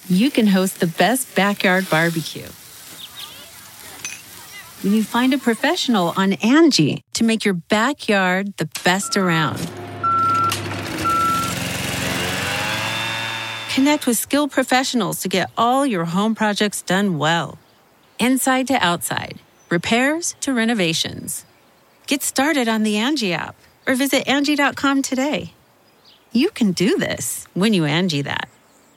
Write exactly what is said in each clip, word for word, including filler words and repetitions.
you can host the best backyard barbecue. When you find a professional on Angie to make your backyard the best around. Connect with skilled professionals to get all your home projects done well. Inside to outside, repairs to renovations. Get started on the Angie app or visit Angie dot com today. You can do this when you Angie that.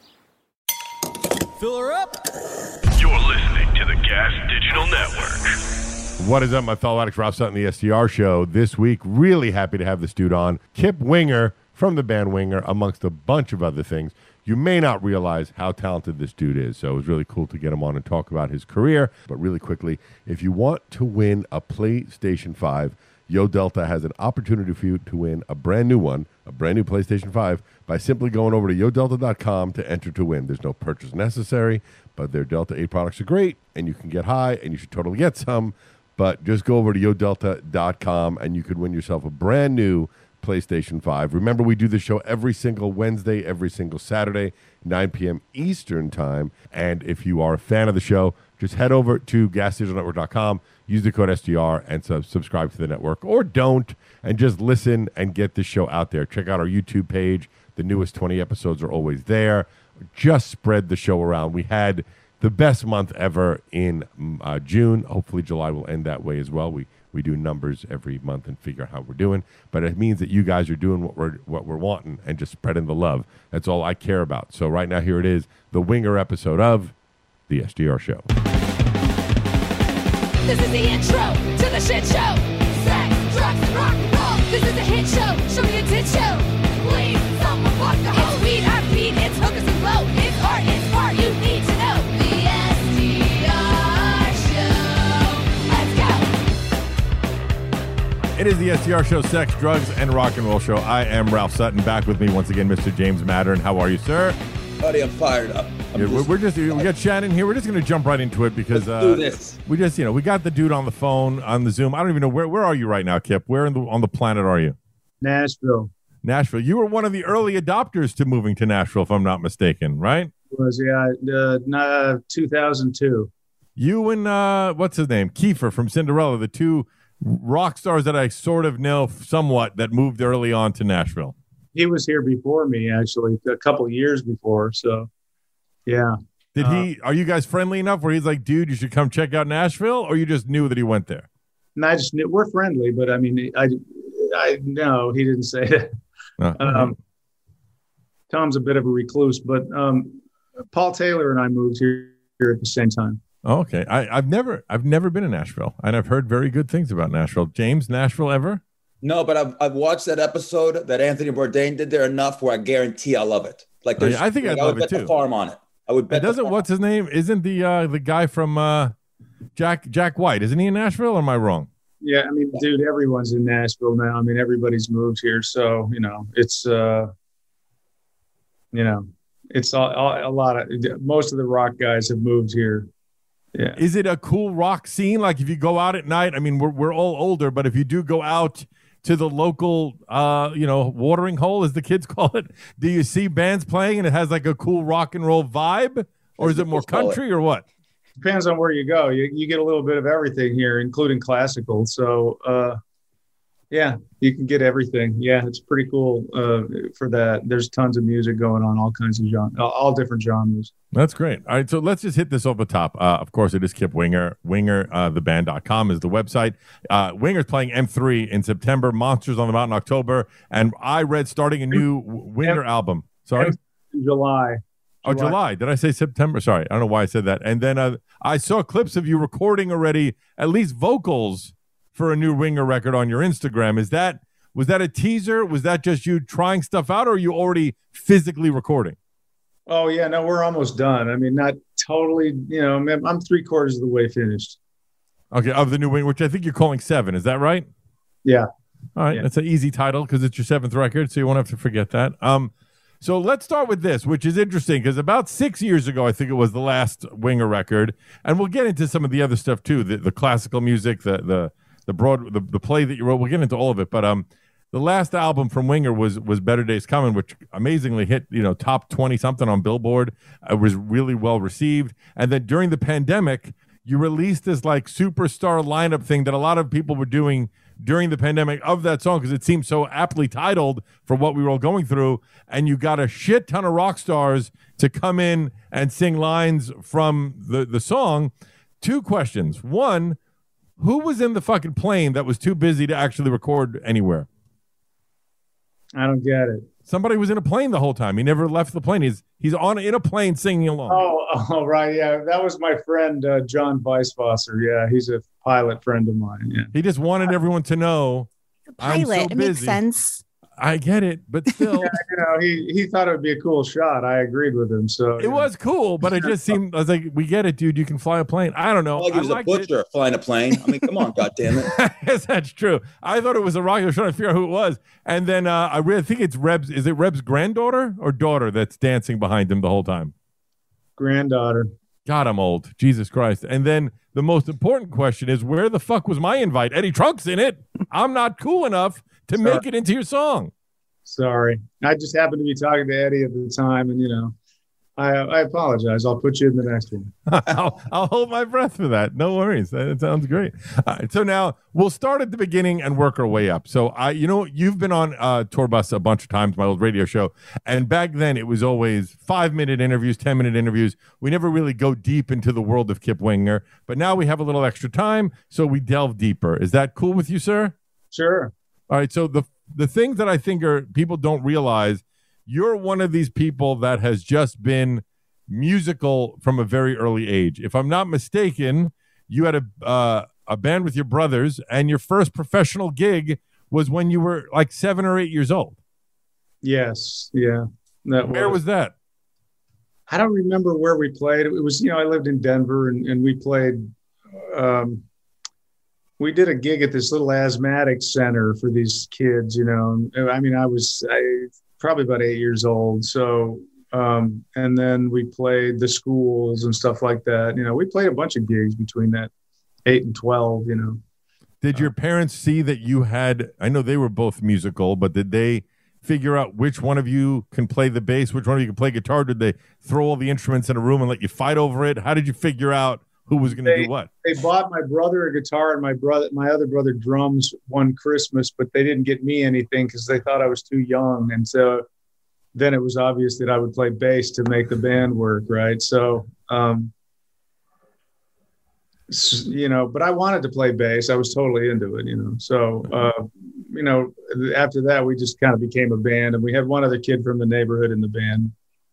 Fill her up. You're listening to the Gas Digital Network. What is up, my fellow addicts? Ralph Sutton, the S D R Show. This week, really happy to have this dude on. Kip Winger from the band Winger, amongst a bunch of other things. You may not realize how talented this dude is, so it was really cool to get him on and talk about his career. But really quickly, if you want to win a PlayStation five, Yo Delta has an opportunity for you to win a brand new one, a brand new PlayStation five, by simply going over to yo delta dot com to enter to win. There's no purchase necessary, but their Delta eight products are great, and you can get high, and you should totally get some. But just go over to yo delta dot com, and you could win yourself a brand new PlayStation five. Remember, we do this show every single Wednesday, every single Saturday, nine p.m. Eastern Time. And if you are a fan of the show, just head over to gas digital network dot com, use the code S D R, and sub- subscribe to the network. Or don't, and just listen and get the show out there. Check out our YouTube page. The newest twenty episodes are always there. Just spread the show around. We had the best month ever in uh, June. Hopefully July will end that way as well. We we do numbers every month and figure out how we're doing. But it means that you guys are doing what we're what we're wanting and just spreading the love. That's all I care about. So right now, here it is, the Winger episode of the S D R Show. This is the intro to the shit show. Sex, drugs, and rock and roll. This is a hit show. Show me a tit show. Please, someone fuck the hoe. It's weed, I feed, it's hookers and blow. It's art, it's art, you need to know. The S D R Show. Let's go. It is the S D R Show, Sex, Drugs, and Rock and Roll Show. I am Ralph Sutton. Back with me once again, Mister James Mattern. How are you, sir? Buddy, I'm fired up. I'm Yeah, just, we're, we're just we got Shannon here. We're just going to jump right into it because Let's uh, do this. we just you know we got the dude on the phone on the Zoom. I don't even know where where are you right now, Kip? Where in the, on the planet are you? Nashville. Nashville. You were one of the early adopters to moving to Nashville, if I'm not mistaken, right? Was yeah, uh, uh, two thousand two. You and uh, what's his name, Kiefer from Cinderella, the two rock stars that I sort of know somewhat that moved early on to Nashville. He was here before me, actually, a couple of years before. So, yeah. Did uh, he? Are you guys friendly enough where he's like, dude, you should come check out Nashville, or you just knew that he went there? And I just knew, we're friendly, but I mean, I, I no, he didn't say that. Uh, Um, Tom's a bit of a recluse, but um, Paul Taylor and I moved here, here at the same time. Oh, okay. I, I've never, I've never been in Nashville, and I've heard very good things about Nashville. James, Nashville ever? No, but I've I've watched that episode that Anthony Bourdain did there enough where I guarantee I love it. Like, Oh, yeah, there's, I think like, I'd I would love it bet too. the farm on it. I would bet. It the doesn't. farm. What's his name? Isn't the uh, the guy from uh, Jack Jack White? Isn't he in Nashville? Or am I wrong? Yeah, I mean, dude, everyone's in Nashville now. I mean, everybody's moved here, so you know, it's uh, you know, it's a, a lot of most of the rock guys have moved here. Yeah. Is it a cool rock scene? Like if you go out at night, I mean, we're we're all older, but if you do go out to the local, uh, you know, watering hole, as the kids call it, do you see bands playing and it has like a cool rock and roll vibe, or is it more country or what? Depends on where you go. You you get a little bit of everything here, including classical. So, uh, yeah, you can get everything. Yeah, it's pretty cool uh, for that. There's tons of music going on, all kinds of genres, all different genres. That's great. All right, so let's just hit this off the top. Uh, of course, it is Kip Winger. Winger, uh, the band dot com is the website. Uh, Winger's playing M three in September, Monsters on the Mountain in October, and I read starting a new Winger M- album. Sorry? In July. Oh, July. July. Did I say September? Sorry. I don't know why I said that. And then uh, I saw clips of you recording already, at least vocals, for a new Winger record on your Instagram. Is that, was that a teaser? Was that just you trying stuff out, or are you already physically recording? Oh, yeah, no, we're almost done. I mean, not totally, you know, I'm I'm three quarters of the way finished. Okay, of the new Winger, which I think you're calling Seven. Is that right? Yeah. All right. Yeah. That's an easy title because it's your seventh record, so you won't have to forget that. Um, So let's start with this, which is interesting because about six years ago, I think it was the last Winger record, and we'll get into some of the other stuff too, the, the classical music, the the the broad the, the play that you wrote. We'll get into all of it, but um, the last album from Winger was was Better Days Coming, which amazingly hit, you know, top twenty something on Billboard. It was really well received. And then during the pandemic, you released this like superstar lineup thing that a lot of people were doing during the pandemic of that song because it seemed so aptly titled for what we were all going through. And you got a shit ton of rock stars to come in and sing lines from the, the song. Two questions. One, who was in the fucking plane that was too busy to actually record anywhere? I don't get it. Somebody was in a plane the whole time. He never left the plane. He's he's on in a plane singing along. Oh, oh right. Yeah. That was my friend, uh, John Weisswasser. Yeah. He's a pilot friend of mine. Yeah. He just wanted everyone to know. I'm Pilot. so It makes busy. sense. I get it, but still. Yeah, you know, he, he thought it would be a cool shot. I agreed with him. So It was cool, but it just seemed, I was like, we get it, dude. You can fly a plane. I don't know. Like he I was a liked it. butcher flying a plane. I mean, come on, goddammit. I guess that's true. I thought it was a rocket. I was trying to figure out who it was. And then uh, I really think it's Reb's. Is it Reb's granddaughter or daughter that's dancing behind him the whole time? Granddaughter. God, I'm old. Jesus Christ. And then the most important question is, where the fuck was my invite? Eddie Trunk's in it. I'm not cool enough to Sorry. make it into your song. Sorry. I just happened to be talking to Eddie at the time, and, you know, I I apologize. I'll put you in the next one. I'll, I'll hold my breath for that. No worries. That, that sounds great. All right, so now we'll start at the beginning and work our way up. So I, you know, you've been on uh, Tour Bus a bunch of times, my old radio show, and back then it was always five minute interviews, ten minute interviews. We never really go deep into the world of Kip Winger, but now we have a little extra time, so we delve deeper. Is that cool with you, sir? Sure. All right. So the the things that I think are people don't realize. You're one of these people that has just been musical from a very early age. If I'm not mistaken, you had a uh, a band with your brothers, and your first professional gig was when you were like seven or eight years old. Yes. Yeah. That Where was that? I don't remember where we played. It was, you know, I lived in Denver, and, and we played. Um, we did a gig at this little asthmatic center for these kids, you know. I mean, I was I, probably about eight years old. So, um, and then we played the schools and stuff like that. You know, we played a bunch of gigs between that eight and twelve, you know. Did your parents see that you had, I know they were both musical, but did they figure out which one of you can play the bass, which one of you can play guitar? Did they throw all the instruments in a room and let you fight over it? How did you figure out who was going to do what? They bought my brother a guitar and my brother, my other brother, drums one Christmas, but they didn't get me anything because they thought I was too young. And so then it was obvious that I would play bass to make the band work, right? So, um, you know, but I wanted to play bass. I was totally into it, you know. So, uh, you know, after that, we just kind of became a band, and we had one other kid from the neighborhood in the band.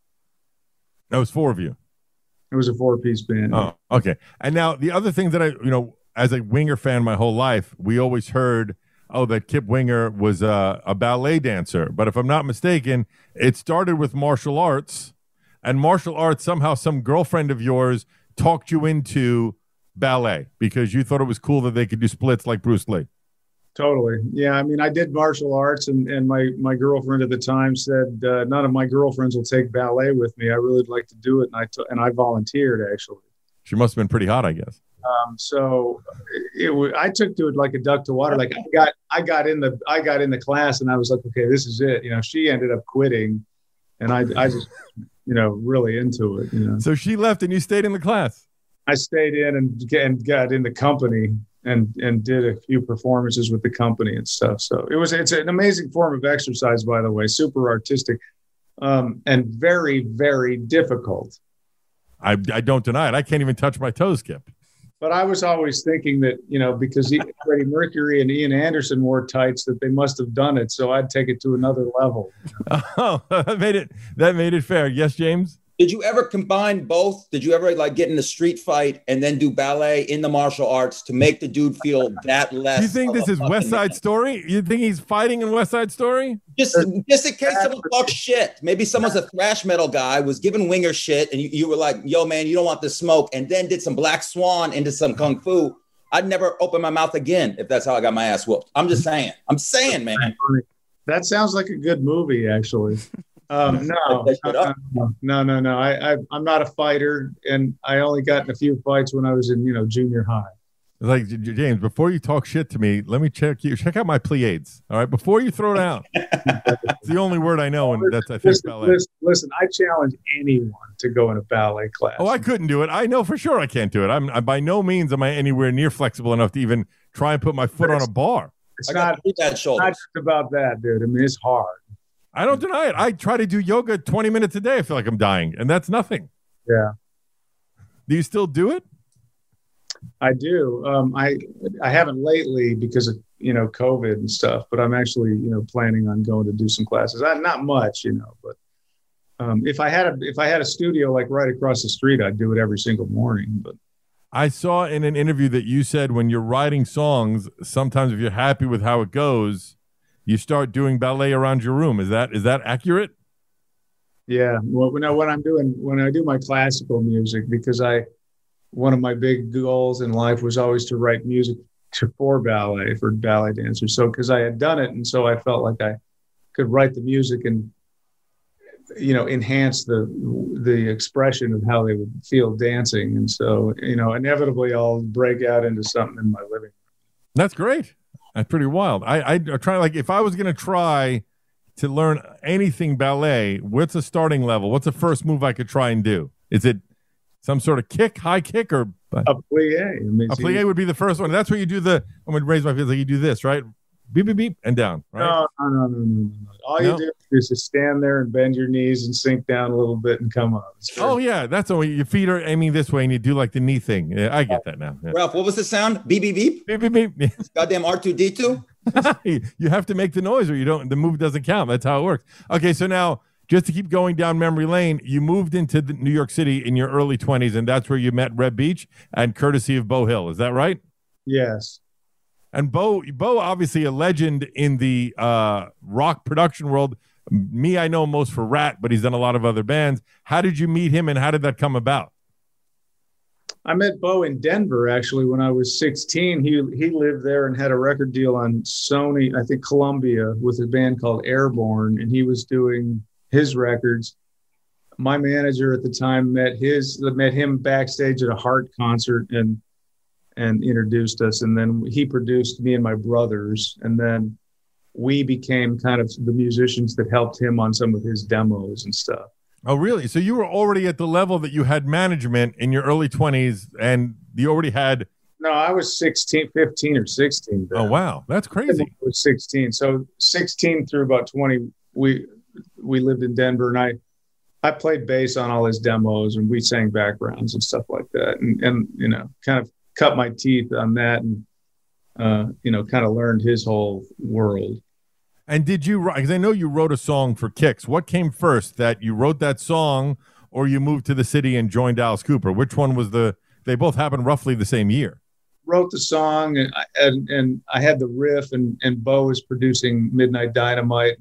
That was four of you. It was a four-piece band. Oh, okay. And now the other thing that I, you know, as a Winger fan my whole life, we always heard, oh, that Kip Winger was uh, a ballet dancer. But if I'm not mistaken, it started with martial arts, and martial arts, somehow some girlfriend of yours talked you into ballet because you thought it was cool that they could do splits like Bruce Lee. Totally. Yeah. I mean, I did martial arts, and, and my, my girlfriend at the time said, uh, none of my girlfriends will take ballet with me. I really would like to do it. And I, t- and I volunteered, actually. She must have been pretty hot, I guess. Um, so it, it I took to it like a duck to water. Like I got, I got in the, I got in the class, and I was like, okay, this is it. You know, she ended up quitting, and I, I just, you know, really into it, you know. So she left and you stayed in the class. I stayed in and, and got in the company. And and did a few performances with the company and stuff. So it was it's an amazing form of exercise, by the way, super artistic, um, and very, very difficult. I, I don't deny it. I can't even touch my toes, Kip. But I was always thinking that, you know, because he, Freddie Mercury and Ian Anderson wore tights, that they must have done it. So I'd take it to another level. Oh, that made it that made it fair. Yes, James? Did you ever combine both? Did you ever like get in a street fight and then do ballet in the martial arts to make the dude feel that less? You think this is West Side Story? You think he's fighting in West Side Story? Just, just in case someone talks shit. Maybe someone's a thrash metal guy, was giving Winger shit, and you, you were like, yo, man, you don't want this smoke, and then did some Black Swan into some Kung Fu. I'd never open my mouth again if that's how I got my ass whooped. I'm just saying. I'm saying, man. That sounds like a good movie, actually. Um, no, no, no, no, no. I, I, I'm not a fighter, and I only got in a few fights when I was in, you know, junior high. Like, J- James, before you talk shit to me, let me check you. Check out my Pleiades. All right, before you throw down. It's the only word I know, and that's I think listen, ballet. listen, listen, I challenge anyone to go in a ballet class. Oh, I couldn't do it. I know for sure I can't do it. I'm I, by no means am I anywhere near flexible enough to even try and put my foot on a bar. It's I not, got pretty bad not shoulders. just about that, dude. I mean, it's hard. I don't deny it. I try to do yoga twenty minutes a day. I feel like I'm dying, and that's nothing. Yeah, Do you still do it? I do. Um, I I haven't lately because of you know COVID and stuff, but I'm actually you know planning on going to do some classes. I, not much, you know, but um, if I had a if I had a studio like right across the street, I'd do it every single morning. But I saw in an interview that you said when you're writing songs, sometimes if you're happy with how it goes, you start doing ballet around your room. Is that is that accurate? yeah, well, when I, when I'm doing when I do my classical music, because I one of my big goals in life was always to write music to, for ballet, for ballet dancers. So, because I had done it, and so I felt like I could write the music and, you know, enhance the the expression of how they would feel dancing. And so, you know, inevitably I'll break out into something in my living room. That's great. That's pretty wild. I I try like if I was gonna try to learn anything ballet, what's a starting level? What's the first move I could try and do? Is it some sort of kick, high kick, or A plie. I mean, a plie would be the first one. That's where you do the. I'm gonna raise my fist like you do this, right? Beep beep beep and down. Right? No, no, no, no, no, no. All No? you do is just stand there and bend your knees and sink down a little bit and come up. It's Oh yeah, that's the way your feet are aiming this way, and you do like the knee thing. Yeah, I get that now. Yeah. Ralph, what was the sound? Beep, beep, beep. Beep beep beep. Goddamn R two D two. You have to make the noise, or you don't. The move doesn't count. That's how it works. Okay, so now just to keep going down memory lane, you moved into the New York City in your early twenties, and that's where you met Reb Beach, and courtesy of Bo Hill. Is that right? Yes. And Bo, Bo, obviously a legend in the uh, rock production world. Me, I know most for Rat, but he's done a lot of other bands. How did you meet him, and how did that come about? I met Bo in Denver actually when I was sixteen. He he lived there and had a record deal on Sony, I think Columbia, with a band called Airborne, and he was doing his records. My manager at the time met his met him backstage at a Heart concert and and introduced us, and then he produced me and my brothers, and then we became kind of the musicians that helped him on some of his demos and stuff. Oh, really? So you were already at the level that you had management in your early twenties, and you already had. No, I was sixteen, fifteen or sixteen. Then. Oh, wow. That's crazy. I was sixteen. So sixteen through about twenty, we we lived in Denver, and I I played bass on all his demos, and we sang backgrounds and stuff like that, and and you know, kind of cut my teeth on that, and uh, you know, kind of learned his whole world. And did you write? Because I know you wrote a song for Kix. What came first? That you wrote that song, or you moved to the city and joined Alice Cooper? Which one was the? They both happened roughly the same year. Wrote the song, and I, and, and I had the riff, and and Bo was producing Midnight Dynamite,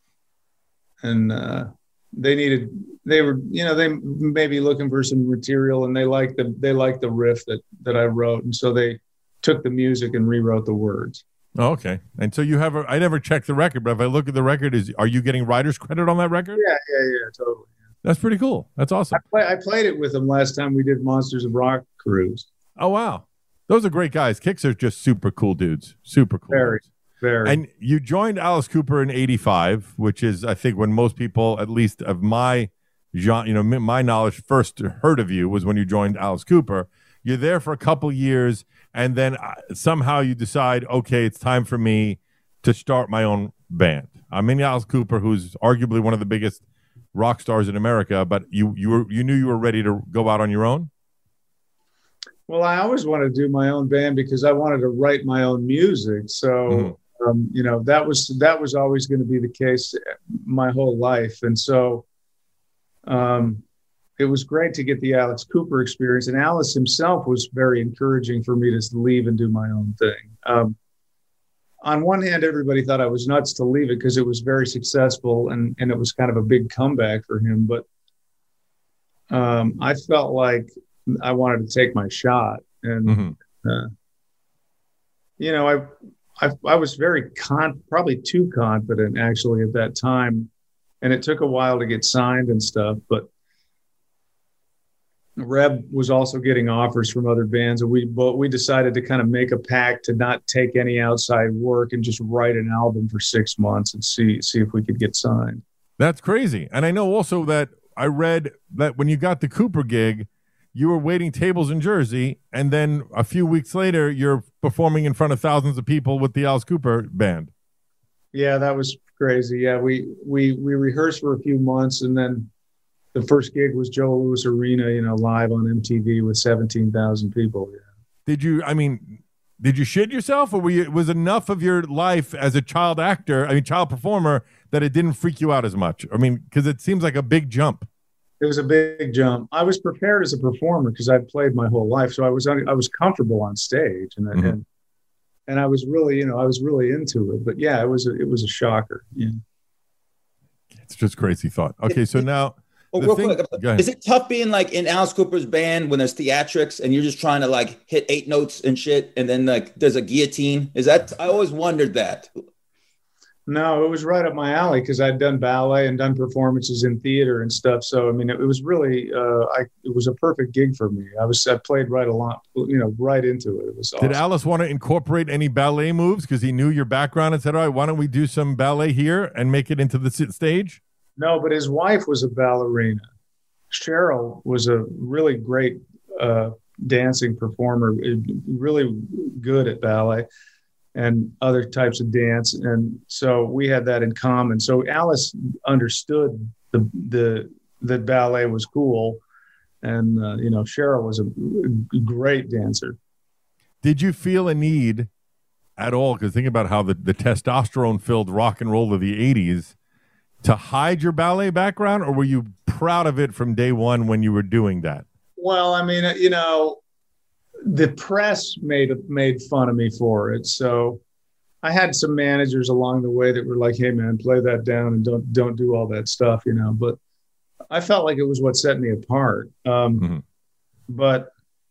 and uh, they needed. They were, you know, they may be looking for some material, and they liked the they liked the riff that that I wrote, and so they took the music and rewrote the words. Oh, okay. And so you have a, I never checked the record, but if I look at the record, is are you getting writer's credit on that record? Yeah, yeah, yeah, totally. That's pretty cool. That's awesome. I, play, I played it with them last time we did Monsters of Rock cruise. Oh, wow. Those are great guys. Kix are just super cool dudes. Super cool. Very, dudes. very. And you joined Alice Cooper in eighty-five, which is, I think, when most people, at least of my genre, you know, my knowledge, first heard of you was when you joined Alice Cooper. You're there for a couple years, and then somehow you decide, okay, it's time for me to start my own band. I'm in Alice Cooper, who's arguably one of the biggest rock stars in America, but you you were you knew you were ready to go out on your own? Well, I always wanted to do my own band because I wanted to write my own music. So, mm-hmm. um, you know, that was that was always going to be the case my whole life. And so um, it was great to get the Alice Cooper experience. And Alice himself was very encouraging for me to leave and do my own thing. Um, on one hand, everybody thought I was nuts to leave it because it was very successful and, and it was kind of a big comeback for him. But um, I felt like I wanted to take my shot. And, mm-hmm. uh, you know, I, I, I was very con, probably too confident actually at that time. And it took a while to get signed and stuff, but Reb was also getting offers from other bands, and we but we decided to kind of make a pact to not take any outside work and just write an album for six months and see see if we could get signed. That's crazy. And I know also that I read that when you got the Cooper gig, you were waiting tables in Jersey, and then a few weeks later, you're performing in front of thousands of people with the Alice Cooper band. Yeah, that was crazy. Yeah, we we we rehearsed for a few months, and then the first gig was Joe Louis Arena, you know, live on M T V with seventeen thousand people. Yeah. Did you, I mean, did you shit yourself, or were you, was enough of your life as a child actor, I mean, child performer, that it didn't freak you out as much? I mean, because it seems like a big jump. It was a big jump. I was prepared as a performer because I'd played my whole life. So I was, I was comfortable on stage, and, mm-hmm. and, and I was really, you know, I was really into it. But yeah, it was, a, it was a shocker. Yeah. It's just crazy thought. Okay. So now, Oh, real thing, quick, is it tough being like in Alice Cooper's band when there's theatrics and you're just trying to like hit eight notes and shit, and then like there's a guillotine? Is that, I always wondered that. No, it was right up my alley because I'd done ballet and done performances in theater and stuff. So I mean, it, it was really, uh, I it was a perfect gig for me. I was I played right along, you know, right into it. It was awesome. Did Alice want to incorporate any ballet moves because he knew your background and said, "All right, why don't we do some ballet here and make it into the stage?" No, but his wife was a ballerina. Cheryl was a really great uh, dancing performer, really good at ballet and other types of dance. And so we had that in common. So Alice understood the the that ballet was cool. And, uh, you know, Cheryl was a great dancer. Did you feel a need at all? Because think about how the, the testosterone-filled rock and roll of the eighties, to hide your ballet background, or were you proud of it from day one when you were doing that? Well, I mean, you know, the press made made fun of me for it. So I had some managers along the way that were like, "Hey, man, play that down and don't don't do all that stuff," you know. But I felt like it was what set me apart. Um, mm-hmm. But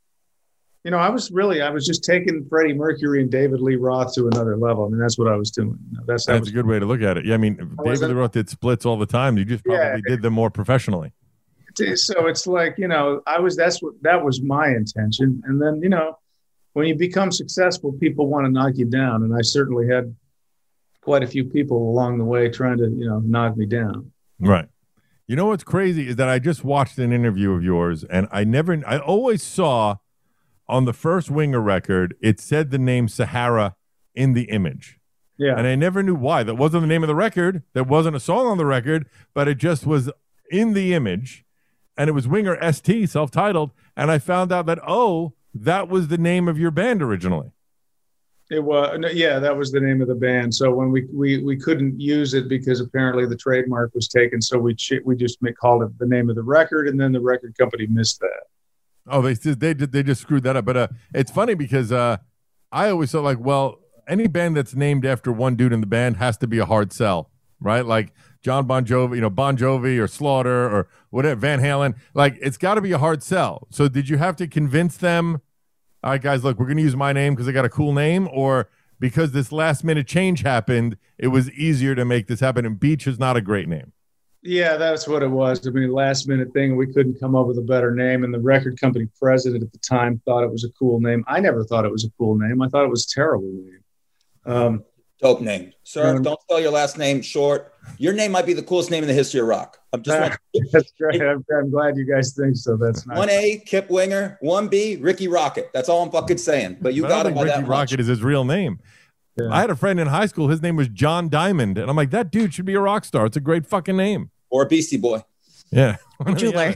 you know, I was really, I was just taking Freddie Mercury and David Lee Roth to another level. I mean, that's what I was doing. You know, that's that that's was, a good way to look at it. Yeah, I mean, I David Lee Roth did splits all the time. You just probably yeah, did them more professionally. So it's like, you know, I was, that's what, that was my intention. And then, you know, when you become successful, people want to knock you down. And I certainly had quite a few people along the way trying to, you know, knock me down. Right. You know, what's crazy is that I just watched an interview of yours, and I never, I always saw on the first Winger record, it said the name Sahara in the image. Yeah. And I never knew why. That wasn't the name of the record. There wasn't a song on the record, but it just was in the image. And it was Winger S T, self-titled. And I found out that, oh, that was the name of your band originally. It was, yeah, that was the name of the band. So when we we we couldn't use it because apparently the trademark was taken, so we we just called it the name of the record, and then the record company missed that. Oh, they they they just screwed that up. But uh, it's funny because uh, I always thought like, well, any band that's named after one dude in the band has to be a hard sell, right? Like John Bon Jovi, you know, Bon Jovi or Slaughter or whatever, Van Halen. Like it's got to be a hard sell. So did you have to convince them? All right, guys, look, we're going to use my name because I got a cool name, or because this last minute change happened, it was easier to make this happen. And Beach is not a great name. Yeah, that's what it was. I mean, last minute thing, we couldn't come up with a better name. And the record company president at the time thought it was a cool name. I never thought it was a cool name. I thought it was a terrible name. Um, Dope name. Sir, um, don't spell your last name short. Your name might be the coolest name in the history of rock. I'm just uh, That's great. I'm, I'm glad you guys think so. That's nice. One A, Kip Winger. One B, Ricky Rocket. That's all I'm fucking saying. But you got it by Ricky that much. Rocket is his real name. Yeah. I had a friend in high school. His name was John Diamond. And I'm like, that dude should be a rock star. It's a great fucking name. Or a Beastie Boy. Yeah. Jeweler.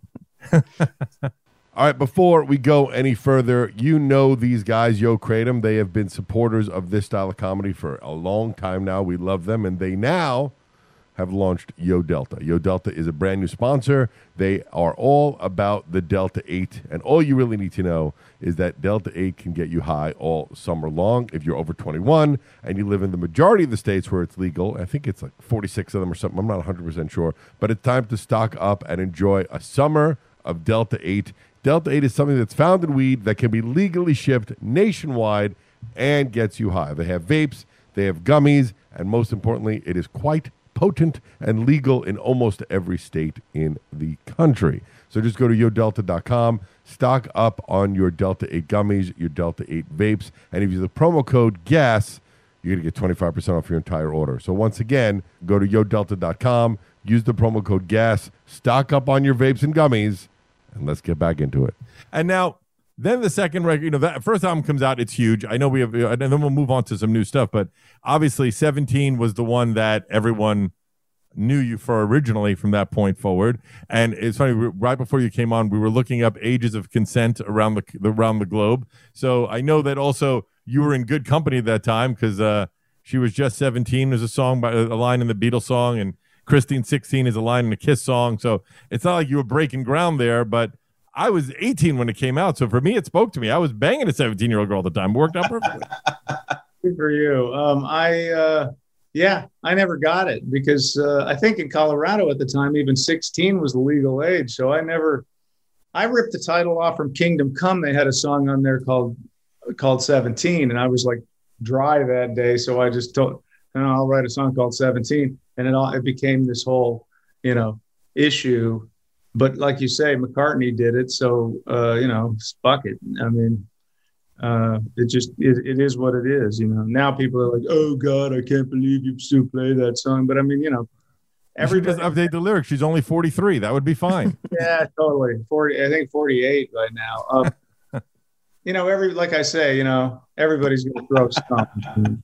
All right, before we go any further, you know these guys, Yo Kratom. They have been supporters of this style of comedy for a long time now. We love them, and they now have launched Yo Delta. Yo Delta is a brand new sponsor. They are all about the Delta eight, and all you really need to know is that Delta eight can get you high all summer long. If you're over twenty-one and you live in the majority of the states where it's legal, I think it's like forty-six of them or something, I'm not one hundred percent sure, but it's time to stock up and enjoy a summer of Delta eight. Delta eight is something that's found in weed that can be legally shipped nationwide and gets you high. They have vapes, they have gummies, and most importantly, it is quite potent and legal in almost every state in the country. So just go to yo delta dot com, stock up on your Delta eight gummies, your Delta eight vapes, and if you use the promo code GAS, you're going to get twenty-five percent off your entire order. So once again, go to yo delta dot com, use the promo code GAS, stock up on your vapes and gummies, and let's get back into it. And now, then the second record, you know, that first album comes out, it's huge. I know we have, and then we'll move on to some new stuff, but obviously seventeen was the one that everyone knew you for originally from that point forward. And it's funny, right before you came on, we were looking up ages of consent around the around the globe. So I know that also you were in good company at that time because uh, She Was Just seventeen is a song, by a line in the Beatles song, and Christine sixteen is a line in the Kiss song. So it's not like you were breaking ground there, but I was eighteen when it came out. So for me, it spoke to me. I was banging a seventeen-year-old girl all the time. It worked out perfectly. Good for you. Um, I, uh, yeah, I never got it because uh, I think in Colorado at the time, even sixteen was the legal age. So I never, I ripped the title off from Kingdom Come. They had a song on there called, called seventeen. And I was like dry that day. So I just told, you know, I'll write a song called seventeen. And it all, it became this whole, you know, issue. But like you say, McCartney did it. So, uh, you know, fuck it. I mean, uh, it just, it, it is what it is. You know, now people are like, oh God, I can't believe you still play that song. But I mean, you know, everybody just update the lyrics. She's only forty-three. That would be fine. Yeah, totally. forty, I think forty-eight right now. Um, you know, every, like I say, you know, everybody's going to throw stones.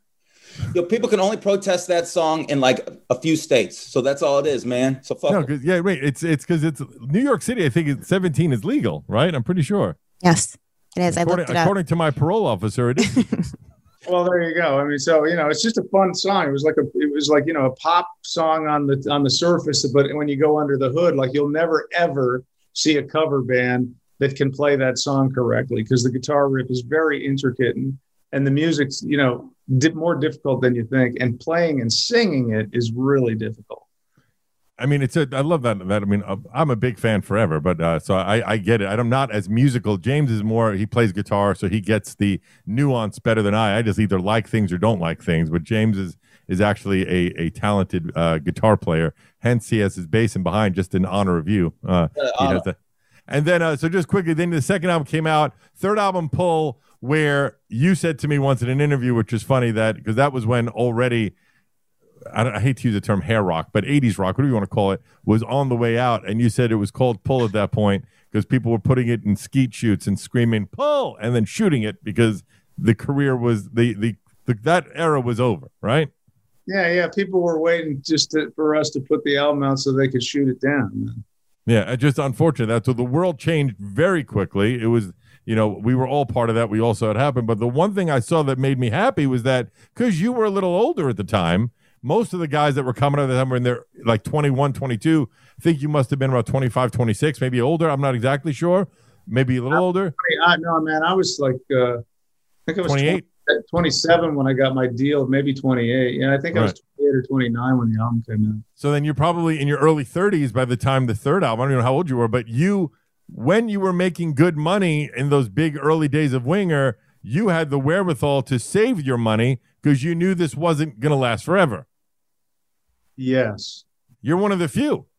Yo, people can only protest that song in like a few states, so that's all it is, man. So fuck. No, cause, yeah, wait. It's it's because it's New York City. I think it's seventeen is legal, right? I'm pretty sure. Yes, it is. According, I looked it up. According to my parole officer, it is. Well, there you go. I mean, so you know, it's just a fun song. It was like a, it was like you know, a pop song on the on the surface, but when you go under the hood, like you'll never ever see a cover band that can play that song correctly because the guitar riff is very intricate and and the music's you know. Di- more difficult than you think, and playing and singing it is really difficult. I mean, it's a. I love that. That I mean, I'm a big fan forever, but uh, so I, I get it. I'm not as musical. James is more. He plays guitar, so he gets the nuance better than I. I just either like things or don't like things. But James is is actually a a talented uh, guitar player. Hence, he has his bass in behind, just in honor of you. Uh, uh, he does that. And then, uh, so just quickly, then the second album came out. Third album, Pull, where you said to me once in an interview, which is funny, that because that was when already, I, don't, I hate to use the term hair rock, but eighties rock, whatever you want to call it, was on the way out. And you said it was called Pull at that point because people were putting it in skeet shoots and screaming, Pull, and then shooting it because the career was, the, the, the that era was over, right? Yeah, yeah. People were waiting just to, for us to put the album out so they could shoot it down. Man. Yeah, just unfortunate that. So the world changed very quickly. It was, you know, we were all part of that. We all saw it happen. But the one thing I saw that made me happy was that because you were a little older at the time, most of the guys that were coming out at the time were in their like twenty-one, twenty-two. I think you must have been about twenty-five, twenty-six, maybe older. I'm not exactly sure. Maybe a little older. I, no, man, I was like, uh, I think I was twenty-eight, twenty, twenty-seven when I got my deal, maybe twenty-eight. Yeah, I think right. I was twenty-eight or twenty-nine when the album came out. So then you're probably in your early thirties by the time the third album. I don't even know how old you were, but you, when you were making good money in those big early days of Winger, you had the wherewithal to save your money because you knew this wasn't going to last forever. Yes. You're one of the few.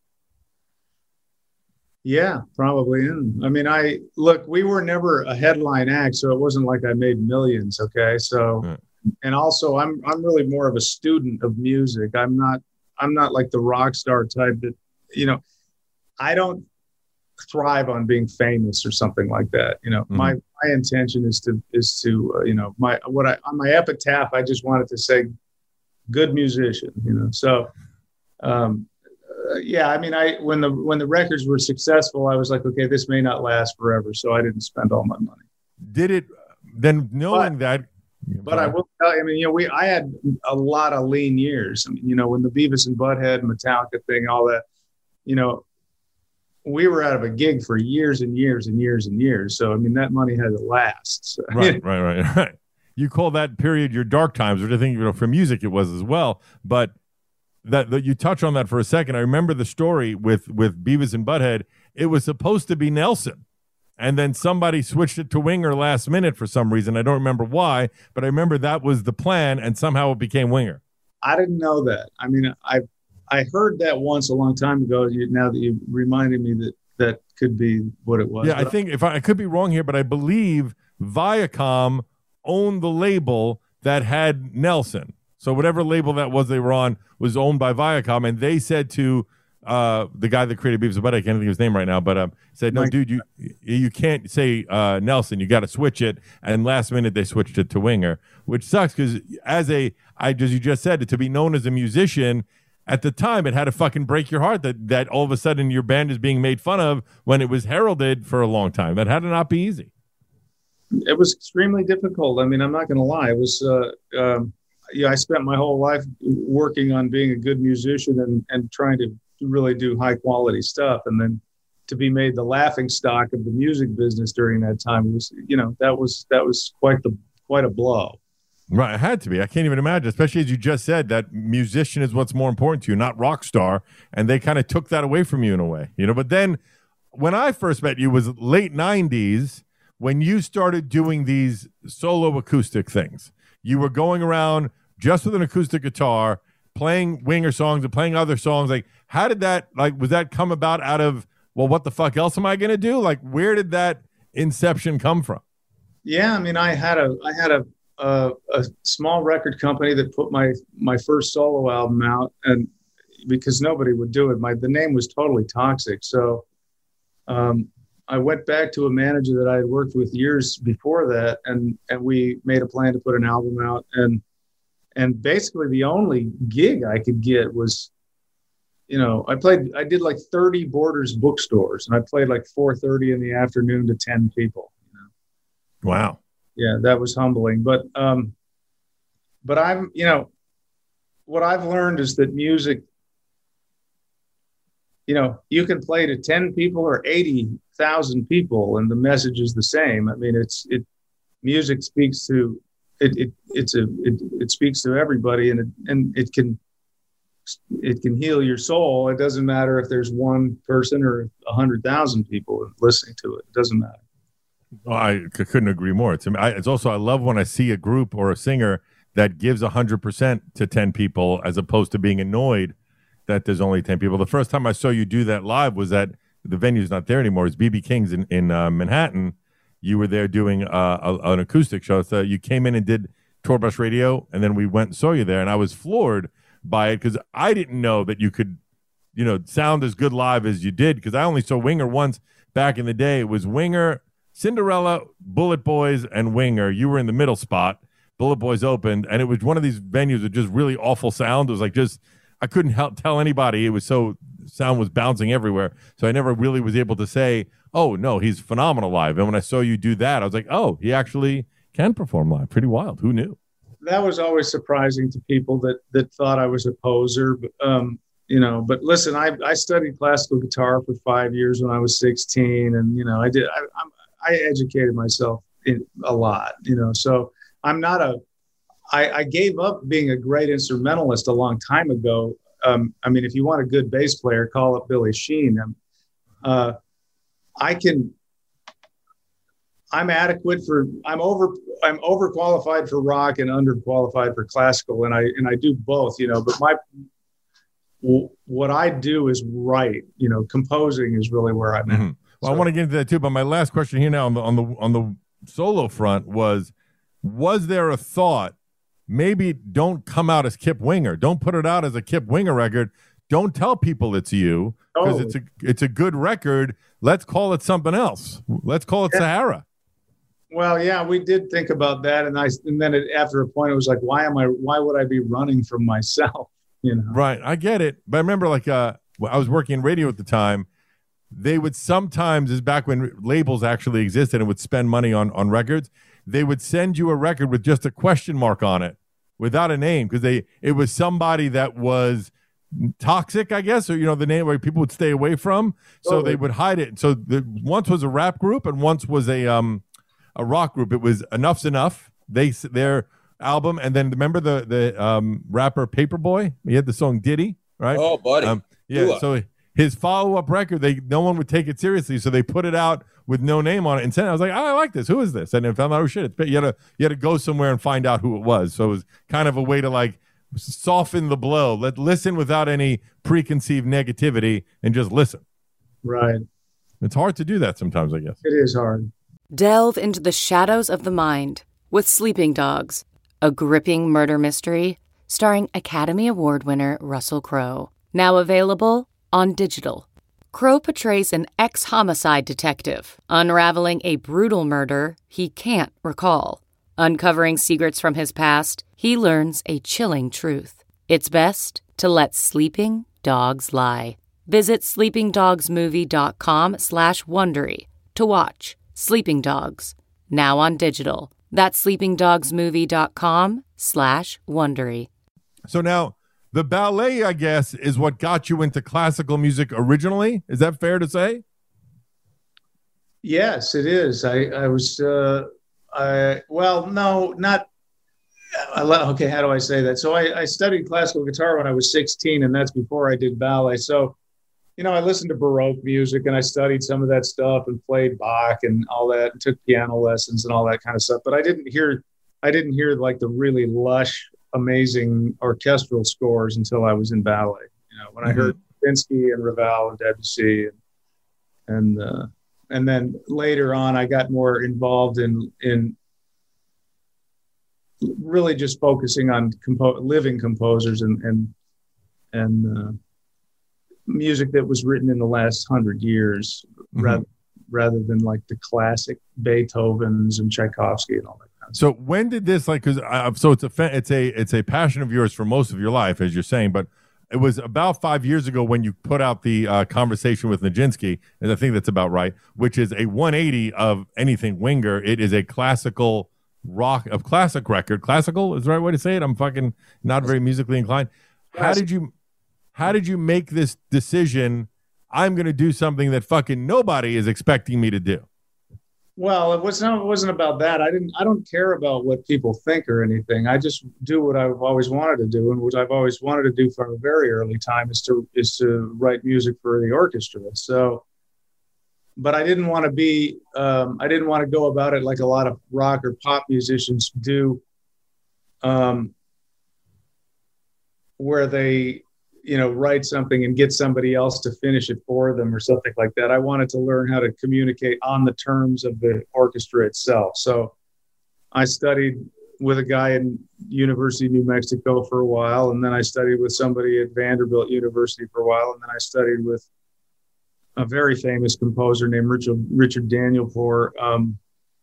Yeah, probably. I mean, I look, we were never a headline act, so it wasn't like I made millions. Okay. So, right. And also I'm, I'm really more of a student of music. I'm not, I'm not like the rock star type that, you know, I don't thrive on being famous or something like that. You know, mm-hmm. my, my intention is to, is to, uh, you know, my, what I, on my epitaph, I just wanted to say good musician, you know? So, um, uh, yeah, I mean, I, when the, when the records were successful, I was like, okay, this may not last forever. So I didn't spend all my money. Did it then knowing but, that, but I will tell you, I mean, you know, we, I had a lot of lean years. I mean, you know, when the Beavis and Butthead Metallica thing, all that, you know, we were out of a gig for years and years and years and years. So, I mean, that money had to last. So. Right, right, right, right. You call that period your dark times, which I think, you know, for music it was as well. But that, that you touch on that for a second. I remember the story with, with Beavis and Butthead. It was supposed to be Nelson. And then somebody switched it to Winger last minute for some reason. I don't remember why, but I remember that was the plan, and somehow it became Winger. I didn't know that. I mean, I I heard that once a long time ago. You, now that you reminded me that that could be what it was. Yeah, I But think if I, I could be wrong here, but I believe Viacom owned the label that had Nelson. So whatever label that was they were on was owned by Viacom, and they said to uh, the guy that created Beavis and Butthead, I can't think of his name right now, but um, said, no, Mike. dude, you you can't say uh, Nelson. You got to switch it. And last minute they switched it to Winger, which sucks because as a, I as you just said, to be known as a musician, at the time it had to fucking break your heart that, that all of a sudden your band is being made fun of when it was heralded for a long time. That had to not be easy. it was extremely difficult. I mean, I'm not going to lie. It was, uh, um, yeah, I spent my whole life working on being a good musician and, and trying to really do high quality stuff. And then to be made the laughing stock of the music business during that time was, you know, that was, that was quite the, quite a blow. Right, it had to be. I can't even imagine, especially as you just said, that musician is what's more important to you, not rock star. And they kind of took that away from you in a way, you know. But then when I first met you was late nineties when you started doing these solo acoustic things. You were going around just with an acoustic guitar, playing Winger songs and playing other songs. Like, how did that, like, was that come about out of, well, what the fuck else am I going to do? Like, where did that inception come from? Yeah, I mean, I had a, I had a, Uh, a small record company that put my my first solo album out, and because nobody would do it, my the name was Totally Toxic. So um, I went back to a manager that I had worked with years before that, and and we made a plan to put an album out. And and basically the only gig I could get was, you know, I played I did like thirty Borders bookstores, and I played like four thirty in the afternoon to ten people. You know? Wow. Yeah, that was humbling. But, um, but I'm, you know, what I've learned is that music, you know, you can play to ten people or eighty thousand people and the message is the same. I mean, it's, it, music speaks to, it, it it's a, it, it speaks to everybody, and it, and it can, it can heal your soul. It doesn't matter if there's one person or a hundred thousand people listening to it. It doesn't matter. Well, I c- couldn't agree more. It's, I, it's also, I love when I see a group or a singer that gives one hundred percent to ten people as opposed to being annoyed that there's only ten people. The first time I saw you do that live was at, the venue's not there anymore. It's B B King's in, in uh, Manhattan. You were there doing uh, a, an acoustic show. So you came in and did Tour Bus Radio, and then we went and saw you there. And I was floored by it because I didn't know that you could, you know, sound as good live as you did, because I only saw Winger once back in the day. It was Winger, Cinderella, Bullet Boys, and Winger. You were in the middle spot. Bullet Boys opened, and it was one of these venues with just really awful sound. It was like just, I couldn't help tell anybody. It was so, sound was bouncing everywhere. So I never really was able to say, oh, no, he's phenomenal live. And when I saw you do that, I was like, oh, he actually can perform live. Pretty wild. Who knew? That was always surprising to people that that thought I was a poser. But, um, you know, but listen, I, I studied classical guitar for five years when I was sixteen. And, you know, I did, I, I'm, I educated myself in a lot, you know, so I'm not a, I, I gave up being a great instrumentalist a long time ago. Um, I mean, if you want a good bass player, call up Billy Sheehan. Um, uh, I can, I'm adequate for, I'm over, I'm overqualified for rock and underqualified for classical. And I, and I do both, you know, but my, w- what I do is write, you know, composing is really where I'm at. Mm-hmm. Well, So- I want to get into that too, but my last question here now on the on the on the solo front was: was there a thought, maybe don't come out as Kip Winger, don't put it out as a Kip Winger record, don't tell people it's you because Oh. it's a it's a good record. Let's call it something else. Let's call it Yeah. Sahara. Well, yeah, we did think about that, and I, and then it, after a point, it was like, why am I? Why would I be running from myself? You know, Right, I get it, but I remember like uh, I was working in radio at the time. They would sometimes, is back when labels actually existed and would spend money on, on records, they would send you a record with just a question mark on it without a name, because they it was somebody that was toxic, I guess, or, you know, the name where people would stay away from. So Totally. they would hide it. So the, once was a rap group and once was a um a rock group. It was Enough's Enough. They their album, and then remember the the um rapper Paperboy? He had the song Diddy, right? Oh, buddy. Um, yeah, Dua. so his follow-up record, they no one would take it seriously, so they put it out with no name on it and sent it. I was like, oh, I like this. Who is this? And then found out, oh shit, it's, you had to you had to go somewhere and find out who it was. So it was kind of a way to like soften the blow. Let listen without any preconceived negativity and just listen. right? It's hard to do that sometimes, I guess. It is hard. Delve into the shadows of the mind with Sleeping Dogs, a gripping murder mystery starring Academy Award winner Russell Crowe. Now available on digital. Crowe portrays an ex-homicide detective unraveling a brutal murder he can't recall. Uncovering secrets from his past, he learns a chilling truth. It's best to let sleeping dogs lie. Visit sleepingdogsmovie.com slash Wondery to watch Sleeping Dogs, now on digital. That's sleepingdogsmovie.com slash Wondery. So now, the ballet, I guess, is what got you into classical music originally. Is that fair to say? Yes, it is. I, I was, uh, I, well, no, not, I, okay, how do I say that? So I, I studied classical guitar when I was sixteen, and that's before I did ballet. So, you know, I listened to Baroque music, and I studied some of that stuff and played Bach and all that, and took piano lessons and all that kind of stuff. But I didn't hear, I didn't hear like the really lush, amazing orchestral scores until I was in ballet. You know, when mm-hmm. I heard Stravinsky and Ravel and Debussy, and and uh, and then later on, I got more involved in in really just focusing on compo- living composers and and and uh, music that was written in the last hundred years, mm-hmm. rather rather than like the classic Beethovens and Tchaikovsky and all that. So when did this, like, because uh, so it's a fa- it's a it's a passion of yours for most of your life, as you're saying, but it was about five years ago when you put out the uh, Conversation with Nijinsky, and I think that's about right, which is a one eighty of anything Winger. It is a classical rock, of classic record. Classical is the right way to say it. I'm fucking not very musically inclined. How did you how did you make this decision? I'm going to do something that fucking nobody is expecting me to do. Well, it was not, it wasn't about that. I didn't, I don't care about what people think or anything. I just do what I've always wanted to do. And what I've always wanted to do from a very early time is to, is to write music for the orchestra. So, but I didn't want to be, um, I didn't want to go about it like a lot of rock or pop musicians do, um, where they, you know, write something and get somebody else to finish it for them or something like that. I wanted to learn how to communicate on the terms of the orchestra itself. So I studied with a guy in University of New Mexico for a while, and then I studied with somebody at Vanderbilt University for a while, and then I studied with a very famous composer named Richard Richard Danielpour um,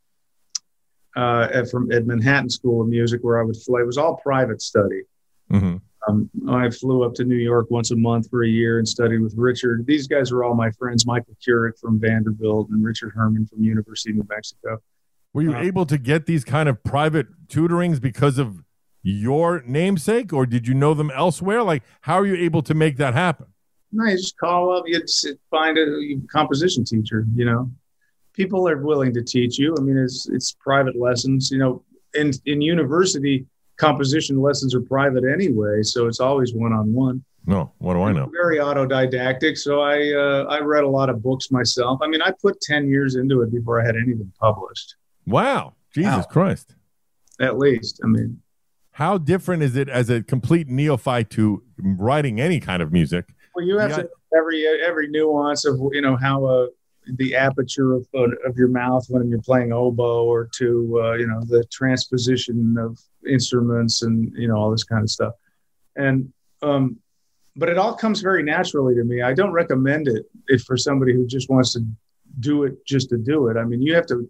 uh, at, from at Manhattan School of Music, where I would fly. It was all private study. Mm-hmm. Um, I flew up to New York once a month for a year and studied with Richard. These guys were all my friends, Michael Keurig from Vanderbilt and Richard Herman from University of New Mexico. Were you uh, able to get these kind of private tutorings because of your namesake, or did you know them elsewhere? Like, how are you able to make that happen? No, you just call up, you find a composition teacher, you know. People are willing to teach you. I mean, it's it's private lessons, you know. In, in university, composition lessons are private anyway, so it's always one-on-one. No, what do I know? I'm very autodidactic, so I uh, I read a lot of books myself. I mean, I put ten years into it before I had anything published. Wow. Jesus wow. Christ. At least, I mean. How different is it as a complete neophyte to writing any kind of music? Well, you have you got- to every every nuance of, you know, how uh, the aperture of of your mouth when you're playing oboe, or to uh, you know, the transposition of instruments and, you know, all this kind of stuff. And um, but it all comes very naturally to me. I don't recommend it if for somebody who just wants to do it just to do it. I mean, you have to.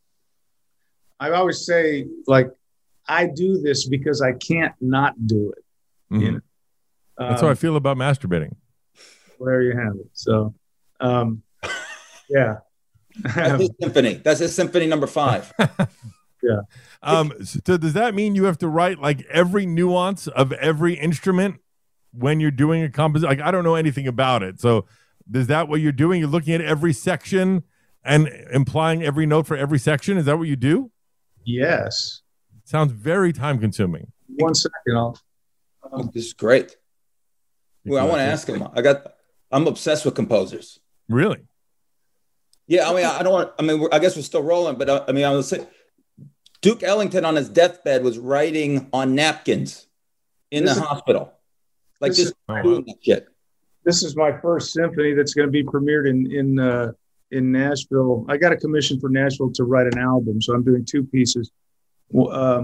I always say, like, I do this because I can't not do it. Mm-hmm. You know? That's um, how I feel about masturbating. Well, there you have it. So, um, yeah. That's his symphony. That's his symphony number five. Yeah. Um, so does that mean you have to write like every nuance of every instrument when you're doing a composition? Like, I don't know anything about it. So is that what you're doing? You're looking at every section and implying every note for every section? Is that what you do? Yes. Sounds very time consuming. One second. I'll, um, this is great. Well, I want to ask him. I got, I'm obsessed with composers. Really? Yeah. I mean, I don't want, I mean, we're, I guess we're still rolling, but I, I mean, I was saying, Duke Ellington on his deathbed was writing on napkins in this the is, hospital. Like just is, doing that shit. This is my first symphony that's going to be premiered in, in uh, in Nashville. I got a commission for Nashville to write an album, so I'm doing two pieces, uh,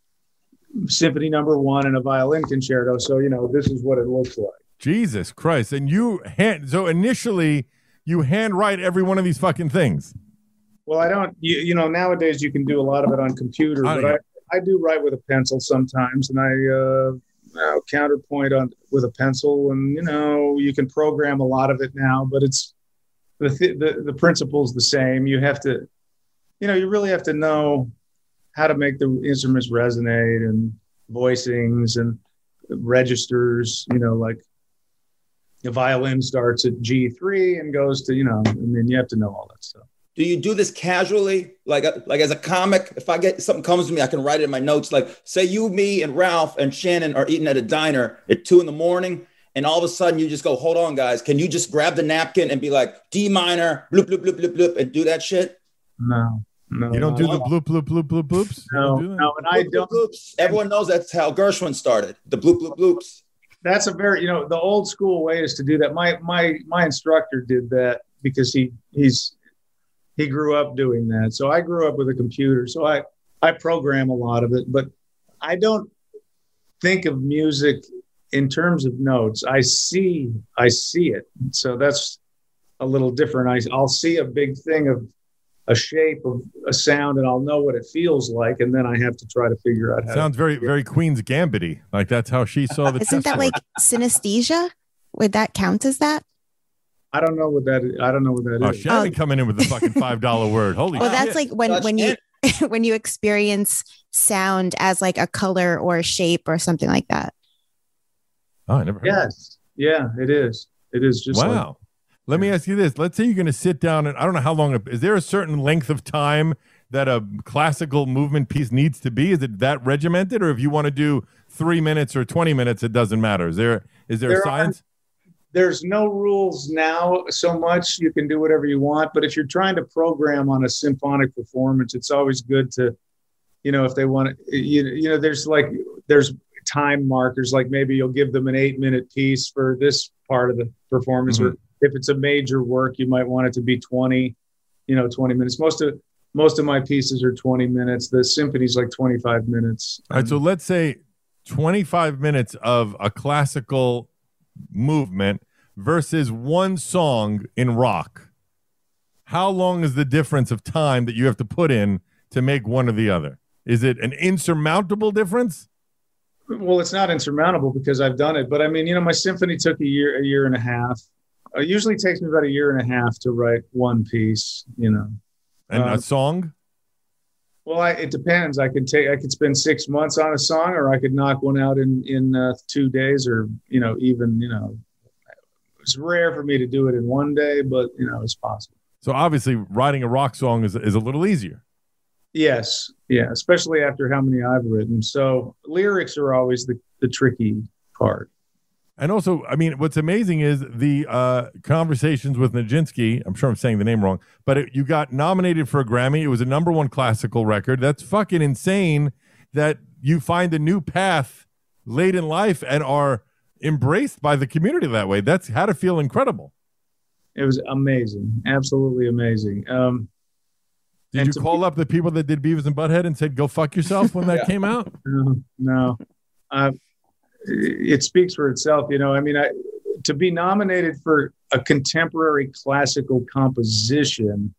symphony number one and a violin concerto. So you know, this is what it looks like. Jesus Christ! And you hand so initially you handwrite every one of these fucking things. Well, I don't. You, you know, nowadays you can do a lot of it on computer, I, but I, I do write with a pencil sometimes, and I uh, uh, counterpoint on with a pencil, and you know, you can program a lot of it now, but it's the th- the the principle's the same. You have to, you know, you really have to know how to make the instruments resonate and voicings and registers. You know, like the violin starts at G three and goes to, you know, I mean, you have to know all that stuff. Do you do this casually? Like, like as a comic, if I get something comes to me, I can write it in my notes. Like, say you, me, and Ralph and Shannon are eating at a diner at two in the morning, and all of a sudden you just go, "Hold on, guys, can you just grab the napkin and be like D minor, bloop bloop bloop bloop bloop, and do that shit?" No, no, you don't do no. the bloop bloop bloop bloop bloops. No, do no, and I Bloop, don't. bloop, bloops. Everyone knows that's how Gershwin started. The bloop bloop bloops. That's a very, you know, the old school way is to do that. My my my instructor did that because he he's. He grew up doing that. So I grew up with a computer. So I, I program a lot of it, but I don't think of music in terms of notes. I see, I see it. So that's a little different. I, I'll see a big thing of a shape of a sound and I'll know what it feels like. And then I have to try to figure out how Sounds to very, very Queen's Gambit-y. Like that's how she saw the Isn't that chessboard. like synesthesia? Would that count as that? I don't know what that is. I don't know what that Oh, is. Shannon Oh. coming in with the fucking five dollar word. Holy Well, shit. that's like when Touch when you it. when you experience sound as like a color or a shape or something like that. Oh, I never heard of Yes. Yeah, it is. It is that. just like, Wow. Let me ask you this. Let's say you're going to sit down and I don't know how long. Is there a certain length of time that a classical movement piece needs to be? Is it that regimented? Or if you want to do three minutes or twenty minutes, it doesn't matter. Is there is there, There a science? there's no rules now so much. You can do whatever you want. But if you're trying to program on a symphonic performance, it's always good to, you know, if they want to, you, you know, there's like, there's time markers, like maybe you'll give them an eight minute piece for this part of the performance. Mhm. Or if it's a major work, you might want it to be twenty, you know, twenty minutes. Most of, most of my pieces are twenty minutes. The symphony's like twenty-five minutes. All right. So let's say twenty-five minutes of a classical movement versus one song in rock. How long is the difference of time that you have to put in to make one or the other? Is it an insurmountable difference? Well, it's not insurmountable because I've done it. But I mean, you know, my symphony took a year, a year and a half. It usually takes me about a year and a half to write one piece, you know. And Um, a song? Well, I, it depends. I could take, I could spend six months on a song, or I could knock one out in in uh, two days, or you know, even you know, it's rare for me to do it in one day, but you know, it's possible. So obviously writing a rock song is, is a little easier. Yes, yeah, especially after how many I've written. So lyrics are always the the tricky part. And also, I mean, what's amazing is the uh, conversations with Nijinsky. I'm sure I'm saying the name wrong, but it, you got nominated for a Grammy. It was a number one classical record. That's fucking insane that you find a new path late in life and are embraced by the community that way. That's had to feel incredible. It was amazing, absolutely amazing. Um, Did And you to call be- up the people that did Beavis and Butthead and said, go fuck yourself when that Yeah. came out? No, no. Uh, it speaks for itself. You know, I mean, I, to be nominated for a contemporary classical composition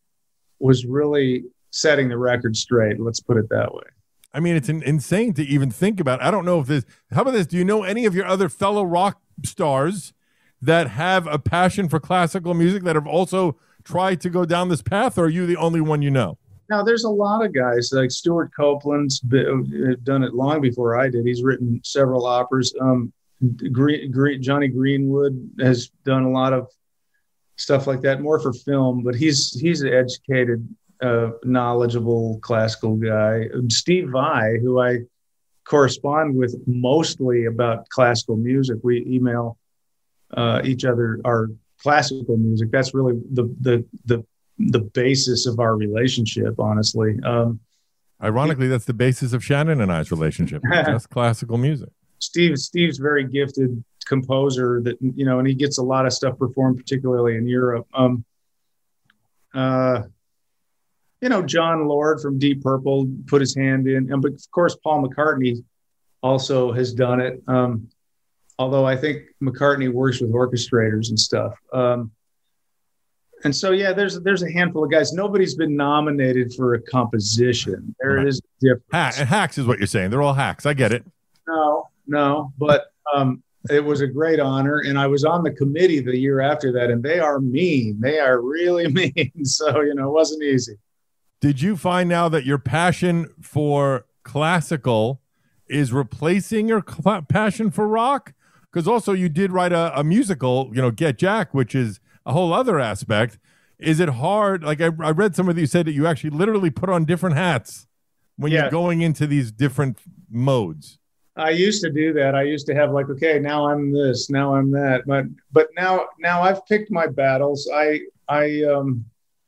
was really setting the record straight. Let's put it that way. I mean, it's in, insane to even think about. I don't know if this, how about this? Do you know any of your other fellow rock stars that have a passion for classical music that have also tried to go down this path, or are you the only one you know? Now, there's a lot of guys like Stuart Copeland's been, done it long before I did. He's written several operas. Um, Green, Green, Johnny Greenwood has done a lot of stuff like that, more for film, but he's he's an educated, uh, knowledgeable classical guy. Steve Vai, who I correspond with mostly about classical music. We email uh, each other our classical music. That's really the the the the basis of our relationship, honestly. Um, Ironically, that's the basis of Shannon and I's relationship. Just classical music. Steve, Steve's very gifted composer that, you know, and he gets a lot of stuff performed, particularly in Europe. Um, Uh, you know, John Lord from Deep Purple put his hand in, and but of course Paul McCartney also has done it. Um, although I think McCartney works with orchestrators and stuff. Um, and so yeah, there's there's a handful of guys. Nobody's been nominated for a composition. There Right. is a difference. Ha- hacks is what you're saying. They're all hacks. I get it. No, no, but um, it was a great honor, and I was on the committee the year after that, and they are mean. They are really mean. So you know, it wasn't easy. Did you find now that your passion for classical is replacing your cl- passion for rock? Because also you did write a, a musical, you know, Get Jack, which is a whole other aspect. Is it hard? Like I, I read some of you said that you actually literally put on different hats when Yeah. you're going into these different modes. I used to do that. I used to have like, okay, now I'm this, now I'm that, but but now now I've picked my battles. I I um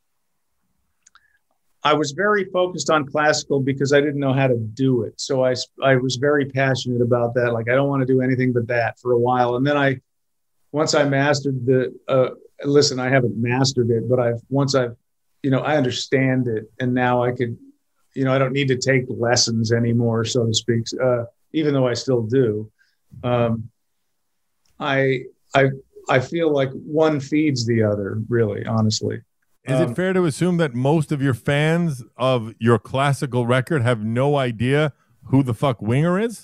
I was very focused on classical because I didn't know how to do it. So I I was very passionate about that. Like I don't want to do anything but that for a while. And then I once I mastered the uh, listen, I haven't mastered it, but I've once I've you know I understand it, and now I could you know I don't need to take lessons anymore, so to speak. Uh, even though I still do, um, I I I feel like one feeds the other. Really, honestly. Is Um, it fair to assume that most of your fans of your classical record have no idea who the fuck Winger is?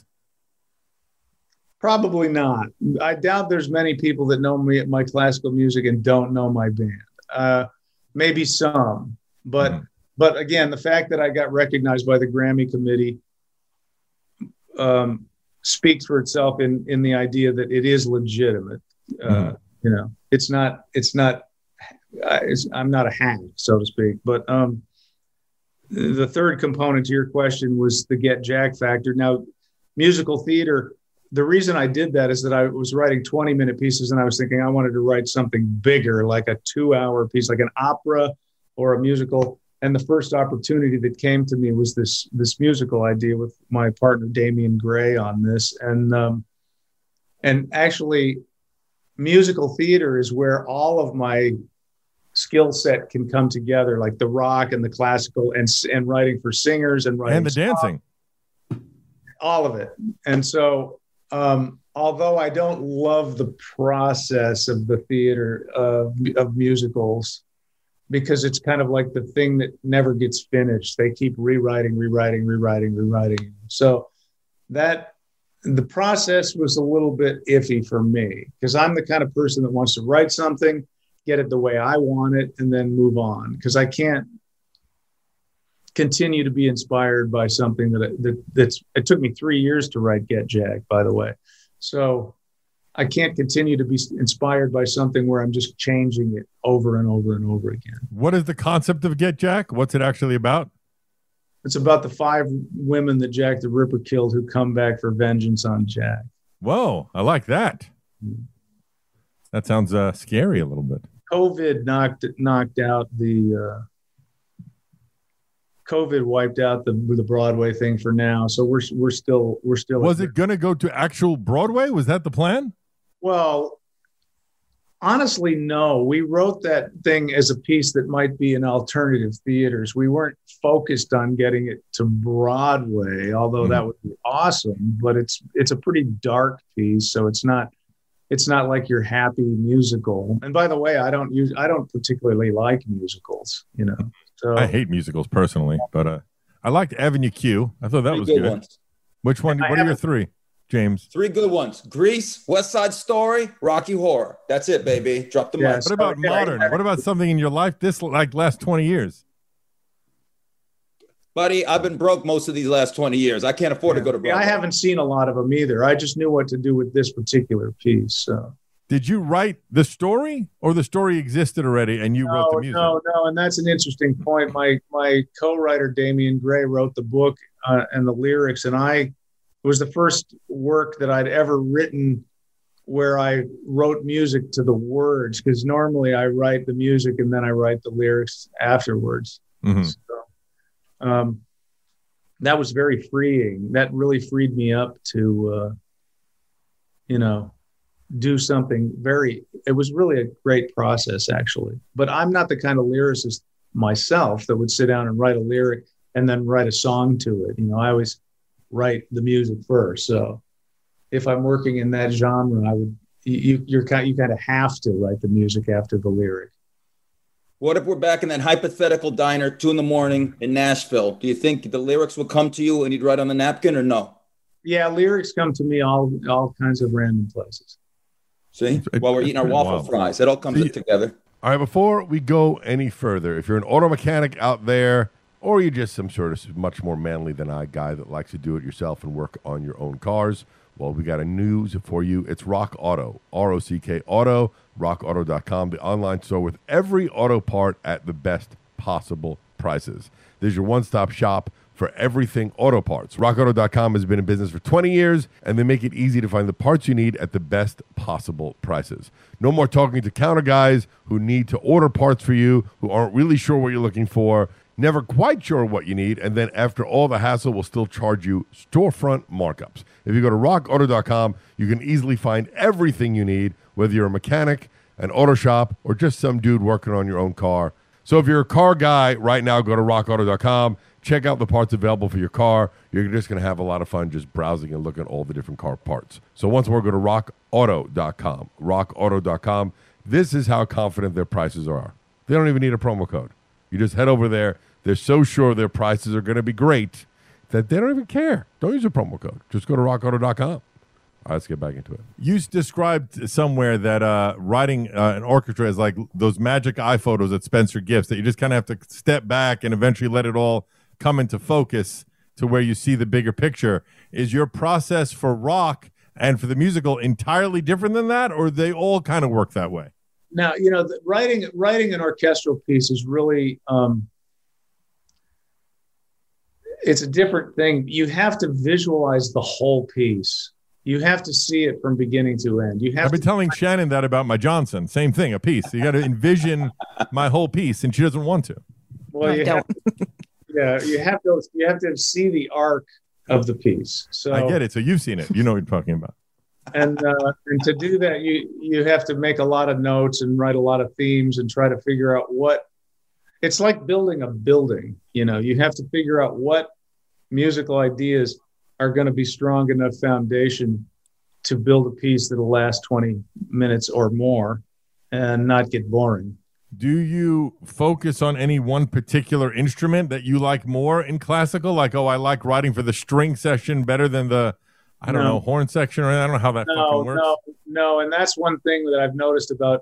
Probably not. I doubt there's many people that know me my classical music and don't know my band. Uh, maybe some, but Mhm. but again, the fact that I got recognized by the Grammy committee um, speaks for itself in in the idea that it is legitimate. Uh, Mhm. You know, it's not it's not. I- It's, I'm not a hack, so to speak. But um, the third component to your question was the Get Jack factor. Now, musical theater, the reason I did that is that I was writing twenty minute pieces and I was thinking I wanted to write something bigger, like a two hour piece, like an opera or a musical. And the first opportunity that came to me was this, this musical idea with my partner, Damian Gray, on this. And, um, and actually, musical theater is where all of my skill set can come together, like the rock and the classical and and writing for singers and writing And the dancing. all of it. And so, um, although I don't love the process of the theater of, of musicals, because it's kind of like the thing that never gets finished. They keep rewriting, rewriting, rewriting, rewriting. So that the process was a little bit iffy for me because I'm the kind of person that wants to write something, get it the way I want it, and then move on. Because I can't continue to be inspired by something that, that that's, it took me three years to write Get Jack, by the way. So I can't continue to be inspired by something where I'm just changing it over and over and over again. What is the concept of Get Jack? What's it actually about? It's about the five women that Jack the Ripper killed who come back for vengeance on Jack. Whoa, I like that. That sounds uh, scary a little bit. COVID knocked knocked out the uh, COVID wiped out the the Broadway thing for now. So we're we're still we're still. Was it going to go to actual Broadway? Was that the plan? Well, honestly, no. We wrote that thing as a piece that might be in alternative theaters. We weren't focused on getting it to Broadway, although Mm-hmm. that would be awesome. But it's it's a pretty dark piece, so it's not it's not like your happy musical. And by the way, I don't use I don't particularly like musicals, you know. So I hate musicals personally, but uh, I liked Avenue Q. I thought that Three was good good. ones. Which one? I What are your haven't- three, James? Three good ones. Grease, West Side Story, Rocky Horror. That's it, baby. Drop the Yes. mic. What about Okay. modern? What about something in your life this like last twenty years? Buddy, I've been broke most of these last twenty years. I can't afford to go to Yeah, Broadway. I haven't seen a lot of them either. I just knew what to do with this particular piece. So. Did you write the story, or the story existed already and you wrote the No, music? no, no, and that's an interesting point. My my co-writer Damian Gray wrote the book uh, and the lyrics, and I it was the first work that I'd ever written where I wrote music to the words, because normally I write the music and then I write the lyrics afterwards. Mhm. So, um, that was very freeing. That really freed me up to, uh, you know. do something very, it was really a great process actually. But I'm not the kind of lyricist myself that would sit down and write a lyric and then write a song to it. You know, I always write the music first. So if I'm working in that genre, I would, you, you're kind, you kind of have to write the music after the lyric. What if we're back in that hypothetical diner, two in the morning in Nashville? Do you think the lyrics would come to you and you'd write on the napkin or no? Yeah, lyrics come to me all all kinds of random places. See, while we're eating our waffle wild. fries, it all comes See, together. All right, before we go any further, if you're an auto mechanic out there, or you're just some sort of much more manly than I guy that likes to do it yourself and work on your own cars, well, we got a news for you. It's Rock Auto, R O C K Auto, rock auto dot com, the online store with every auto part at the best possible prices. There's your one-stop shop for everything auto parts. rock auto dot com has been in business for twenty years, and they make it easy to find the parts you need at the best possible prices. No more talking to counter guys who need to order parts for you, who aren't really sure what you're looking for, never quite sure what you need, and then after all the hassle, will still charge you storefront markups. If you go to rock auto dot com, you can easily find everything you need, whether you're a mechanic, an auto shop, or just some dude working on your own car. So if you're a car guy right now, go to rock auto dot com, check out the parts available for your car. You're just going to have a lot of fun just browsing and looking at all the different car parts. So once more, go to rock auto dot com, rock auto dot com. This is how confident their prices are. They don't even need a promo code. You just head over there. They're so sure their prices are going to be great that they don't even care. Don't use a promo code. Just go to rock auto dot com. All right, let's get back into it. You described somewhere that uh, writing uh, an orchestra is like those magic eye photos at Spencer Gifts, that you just kind of have to step back and eventually let it all come into focus to where you see the bigger picture. Is your process for rock and for the musical entirely different than that, or they all kind of work that way? Now, you know, the, writing writing an orchestral piece is really, um, it's a different thing. You have to visualize the whole piece. You have to see it from beginning to end. You have I've been to- telling Shannon that about my Johnson. Same thing, a piece. You got to envision my whole piece, and she doesn't want to. Well, you have, yeah, you have to you have to see the arc of the piece. So I get it. So you've seen it. You know what you're talking about. And uh, and to do that, you you have to make a lot of notes and write a lot of themes and try to figure out what. It's like building a building. You know, you have to figure out what musical ideas are going to be strong enough foundation to build a piece that'll last twenty minutes or more and not get boring. Do you focus on any one particular instrument that you like more in classical? Like, oh, I like writing for the string section better than the, I don't No. know, horn section, or I don't know how that No, fucking works. no, no. And that's one thing that I've noticed about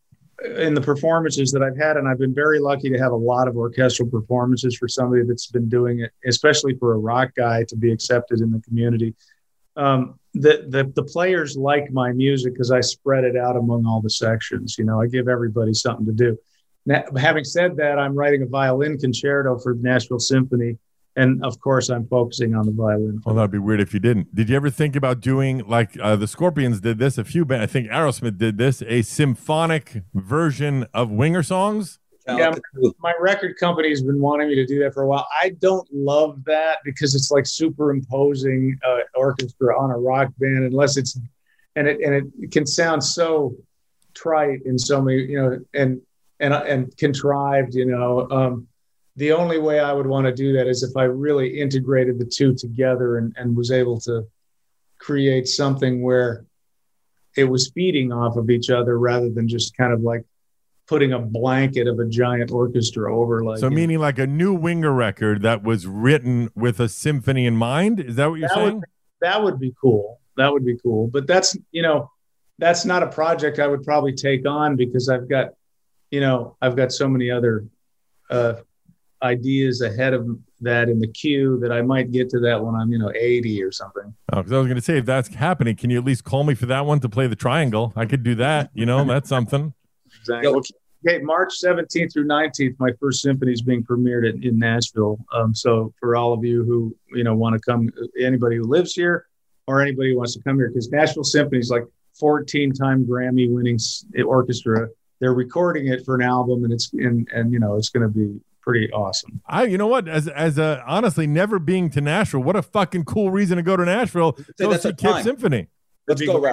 in the performances that I've had, and I've been very lucky to have a lot of orchestral performances for somebody that's been doing it, especially for a rock guy to be accepted in the community. Um, the, the, the players like my music because I spread it out among all the sections. You know, I give everybody something to do. Now, having said that, I'm writing a violin concerto for Nashville Symphony. And of course, I'm focusing on the violin. Well, that'd be weird if you didn't. Did you ever think about doing, like uh, the Scorpions did this, a few bands, I think Aerosmith did this, a symphonic version of Winger songs? Yeah, my, my record company has been wanting me to do that for a while. I don't love that because it's like superimposing uh, orchestra on a rock band, unless it's, and it and it can sound so trite in so many, you know, and and and contrived, you know. Um, the only way I would want to do that is if I really integrated the two together and, and was able to create something where it was feeding off of each other rather than just kind of like putting a blanket of a giant orchestra over. Like, so meaning like a new Winger record that was written with a symphony in mind? Is that what you're that saying? Would, that would be cool. That would be cool. But that's, you know, that's not a project I would probably take on because I've got, you know, I've got so many other uh, ideas ahead of that in the queue that I might get to that when I'm, you know, eighty or something. Oh, because I was going to say, if that's happening, can you at least call me for that one to play the triangle? I could do that. You know, that's something. Exactly. Okay, March seventeenth through nineteenth, my first symphony is being premiered in, in Nashville. Um, so for all of you who, you know, want to come, anybody who lives here or anybody who wants to come here, because Nashville Symphony is like fourteen-time Grammy-winning orchestra. They're recording it for an album, and it's and and you know it's going to be pretty awesome. I, you know what? As as a honestly never being to Nashville, what a fucking cool reason to go to Nashville. Go that's see a Kip time. Symphony. Let's go, Ralph.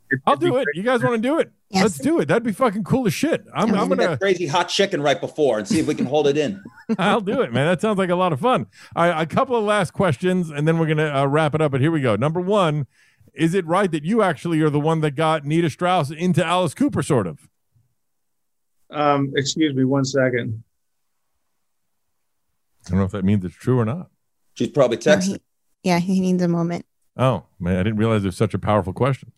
it, I'll do it. You guys want to do it? Yes. Let's do it. That'd be fucking cool as shit. I'm, I'm Give me gonna. that crazy hot chicken right before and see if we can hold it in. I'll do it, man. That sounds like a lot of fun. All right, a couple of last questions, and then we're gonna uh, wrap it up. But here we go. Number one, is it right that you actually are the one that got Nita Strauss into Alice Cooper, sort of? Um, excuse me, one second. I don't know if that means it's true or not. She's probably No, texting. he- yeah, he needs a moment. Oh man, I didn't realize there's such a powerful question.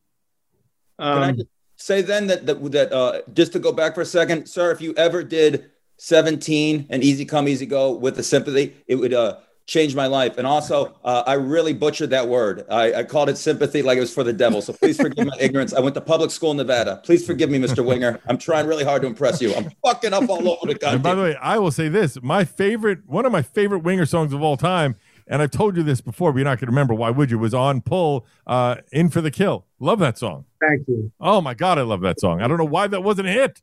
Can I Um, just say then that that, that uh, just to go back for a second, sir, if you ever did seventeen and Easy Come Easy Go with the sympathy, it would uh, change my life. And also, uh, I really butchered that word. I, I called it sympathy like it was for the devil. So please forgive my ignorance. I went to public school in Nevada. Please forgive me, Mister Winger. I'm trying really hard to impress you. I'm fucking up all over the goddamn. And by the way, I will say this: my favorite, one of my favorite Winger songs of all time, and I've told you this before, but you're not going to remember. Why would you? Was on Pull, uh, In for the Kill. Love that song. thank you. Oh my God, I love that song. I don't know why that wasn't a hit.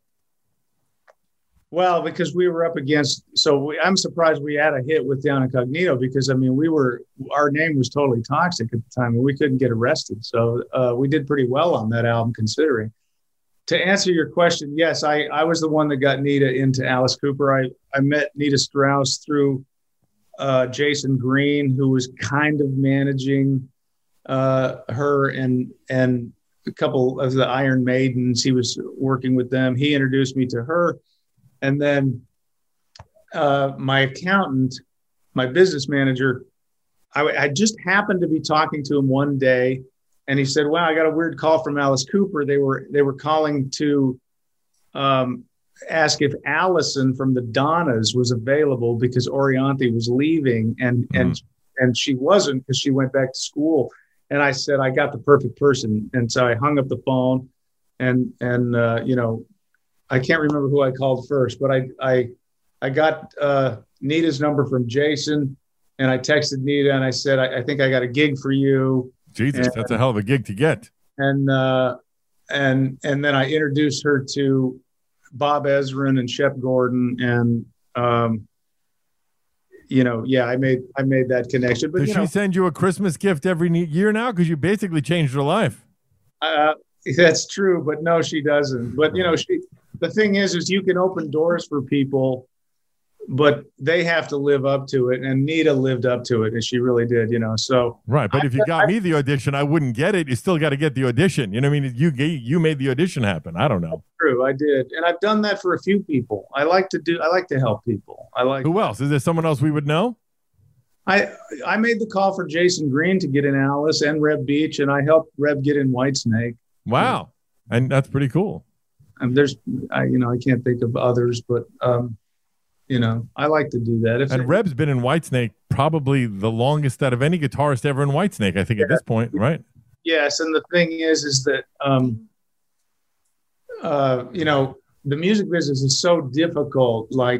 Well, because we were up against, so we, I'm surprised we had a hit with Down Incognito because I mean we were our name was totally toxic at the time and we couldn't get arrested, so uh, we did pretty well on that album considering. To answer your question, yes, I I was the one that got Nita into Alice Cooper. I I met Nita Strauss through uh, Jason Green, who was kind of managing uh, her and and a couple of the Iron Maidens. He was working with them. He introduced me to her. And then uh, my accountant, my business manager, I, I just happened to be talking to him one day, and he said, "Wow, I got a weird call from Alice Cooper. They were they were calling to um, ask if Allison from the Donnas was available because Orianthi was leaving, and mm-hmm. and and she wasn't because she went back to school." And I said, "I got the perfect person," and so I hung up the phone, and and uh, you know. I can't remember who I called first, but I I I got uh, Nita's number from Jason, and I texted Nita and I said, I, I think I got a gig for you. Jesus, and, that's a hell of a gig to get. And uh, and and then I introduced her to Bob Ezrin and Shep Gordon, and um, you know, yeah, I made I made that connection. But does you she know, send you a Christmas gift every year now? Because you basically changed her life. Uh, that's true, but no, she doesn't. But you know, she. The thing is, is you can open doors for people, but they have to live up to it. And Nita lived up to it, and she really did, you know. So right, but I, if you got I, me the audition, I wouldn't get it. You still got to get the audition. You know what I mean? You you made the audition happen. I don't know. True, I did, and I've done that for a few people. I like to do. I like to help people. I like. Who else? Is there someone else we would know? I I made the call for Jason Green to get in Alice and Reb Beach, and I helped Reb get in Whitesnake. Wow, and that's pretty cool. And there's, I, you know, I can't think of others, but, um, you know, I like to do that. If and it, Reb's been in Whitesnake probably the longest out of any guitarist ever in Whitesnake, I think, yeah. at this point, right? Yes, and the thing is, is that, um, uh, you know, the music business is so difficult. Like,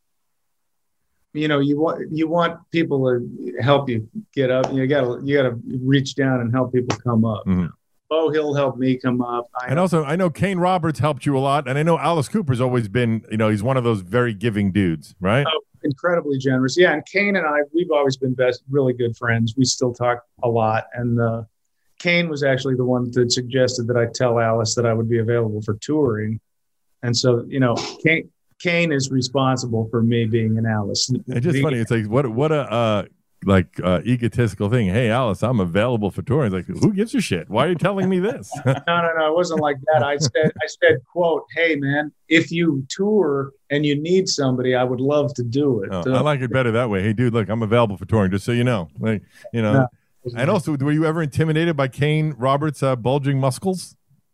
you know, you want you want people to help you get up. You gotta you gotta reach down and help people come up. Mm-hmm. Bo Hill helped me come up. I and also, I know Kane Roberts helped you a lot, and I know Alice Cooper's always been, you know, he's one of those very giving dudes, right? Oh, incredibly generous. Yeah, and Kane and I, we've always been best, really good friends. We still talk a lot, and uh, Kane was actually the one that suggested that I tell Alice that I would be available for touring, and so, you know, Kane, Kane is responsible for me being in Alice. It's just being, funny. It's like, what, what a, uh, like uh, egotistical thing. Hey, Alice, I'm available for touring. It's like, who gives a shit? Why are you telling me this? no, no, no. It wasn't like that. I said, I said, quote, "Hey, man, if you tour and you need somebody, I would love to do it." Oh, so, I like it better that way. Hey, dude, look, I'm available for touring, just so you know. Like, you know. No. And also, were you ever intimidated by Kane Roberts' uh, bulging muscles?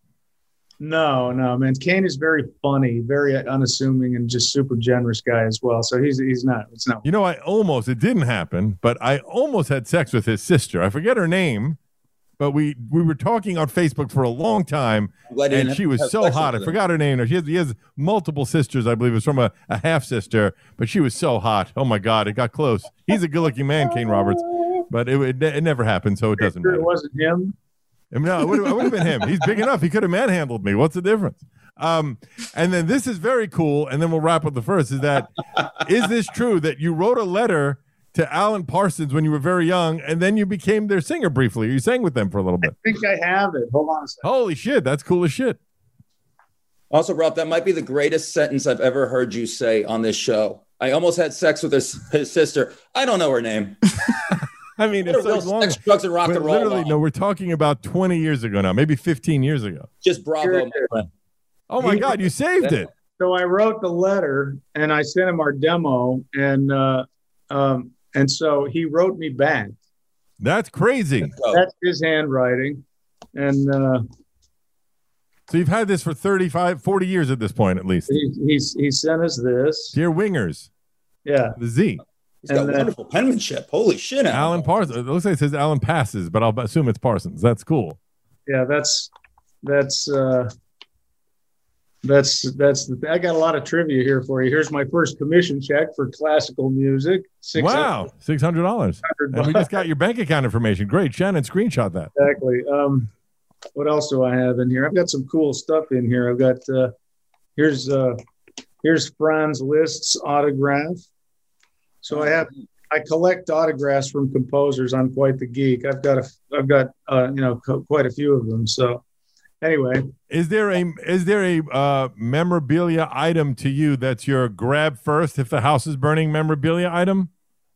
No, no, man. Kane is very funny, very unassuming, and just super generous guy as well. So he's he's not. It's not. You know, I almost, it didn't happen, but I almost had sex with his sister. I forget her name, but we we were talking on Facebook for a long time, and she was so hot. I forgot her name. She has, he has multiple sisters, I believe. It was from a, a half sister, but she was so hot. Oh my God, it got close. He's a good looking man, Kane Roberts, but it, it it never happened, so it doesn't sure matter. It wasn't him. I mean, no, it would, it would have been him. He's big enough. He could have manhandled me. What's the difference? Um, and then this is very cool. And then we'll wrap up the first. Is that is this true that you wrote a letter to Alan Parsons when you were very young, and then you became their singer briefly. You sang with them for a little bit. I think I have it. Hold on a second. Holy shit, that's cool as shit. Also, Rob, that might be the greatest sentence I've ever heard you say on this show. I almost had sex with his, his sister. I don't know her name. I mean, What it's a real like long. sex, drugs, and rock But and roll. literally, Rob. no, we're talking about twenty years ago now, maybe fifteen years ago. Just bravo, my friend. Oh my God, you saved it. So I wrote the letter and I sent him our demo, and uh, um, and so he wrote me back. That's crazy. That's his handwriting, and uh, So you've had this for thirty-five, forty years at this point, at least. he he's, he sent us this. Dear Wingers, Yeah, the Z. He's got And then- wonderful penmanship. Holy shit, Alan Parsons. It looks like it says Alan Passes, but I'll assume it's Parsons. That's cool. yeah. That's that's uh, that's that's. The, I got a lot of trivia here for you. Here's my first commission check for classical music. Wow, six hundred dollars. And we just got your bank account information. Great. Shannon, screenshot that. Exactly. Um, what else do I have in here? I've got some cool stuff in here. I've got uh, here's uh, here's Franz Liszt's autograph. So I have I collect autographs from composers. I'm quite the geek. I've got a I've got uh, you know co- quite a few of them. So anyway, Is there a is there a uh, memorabilia item to you that's your grab first if the house is burning memorabilia item?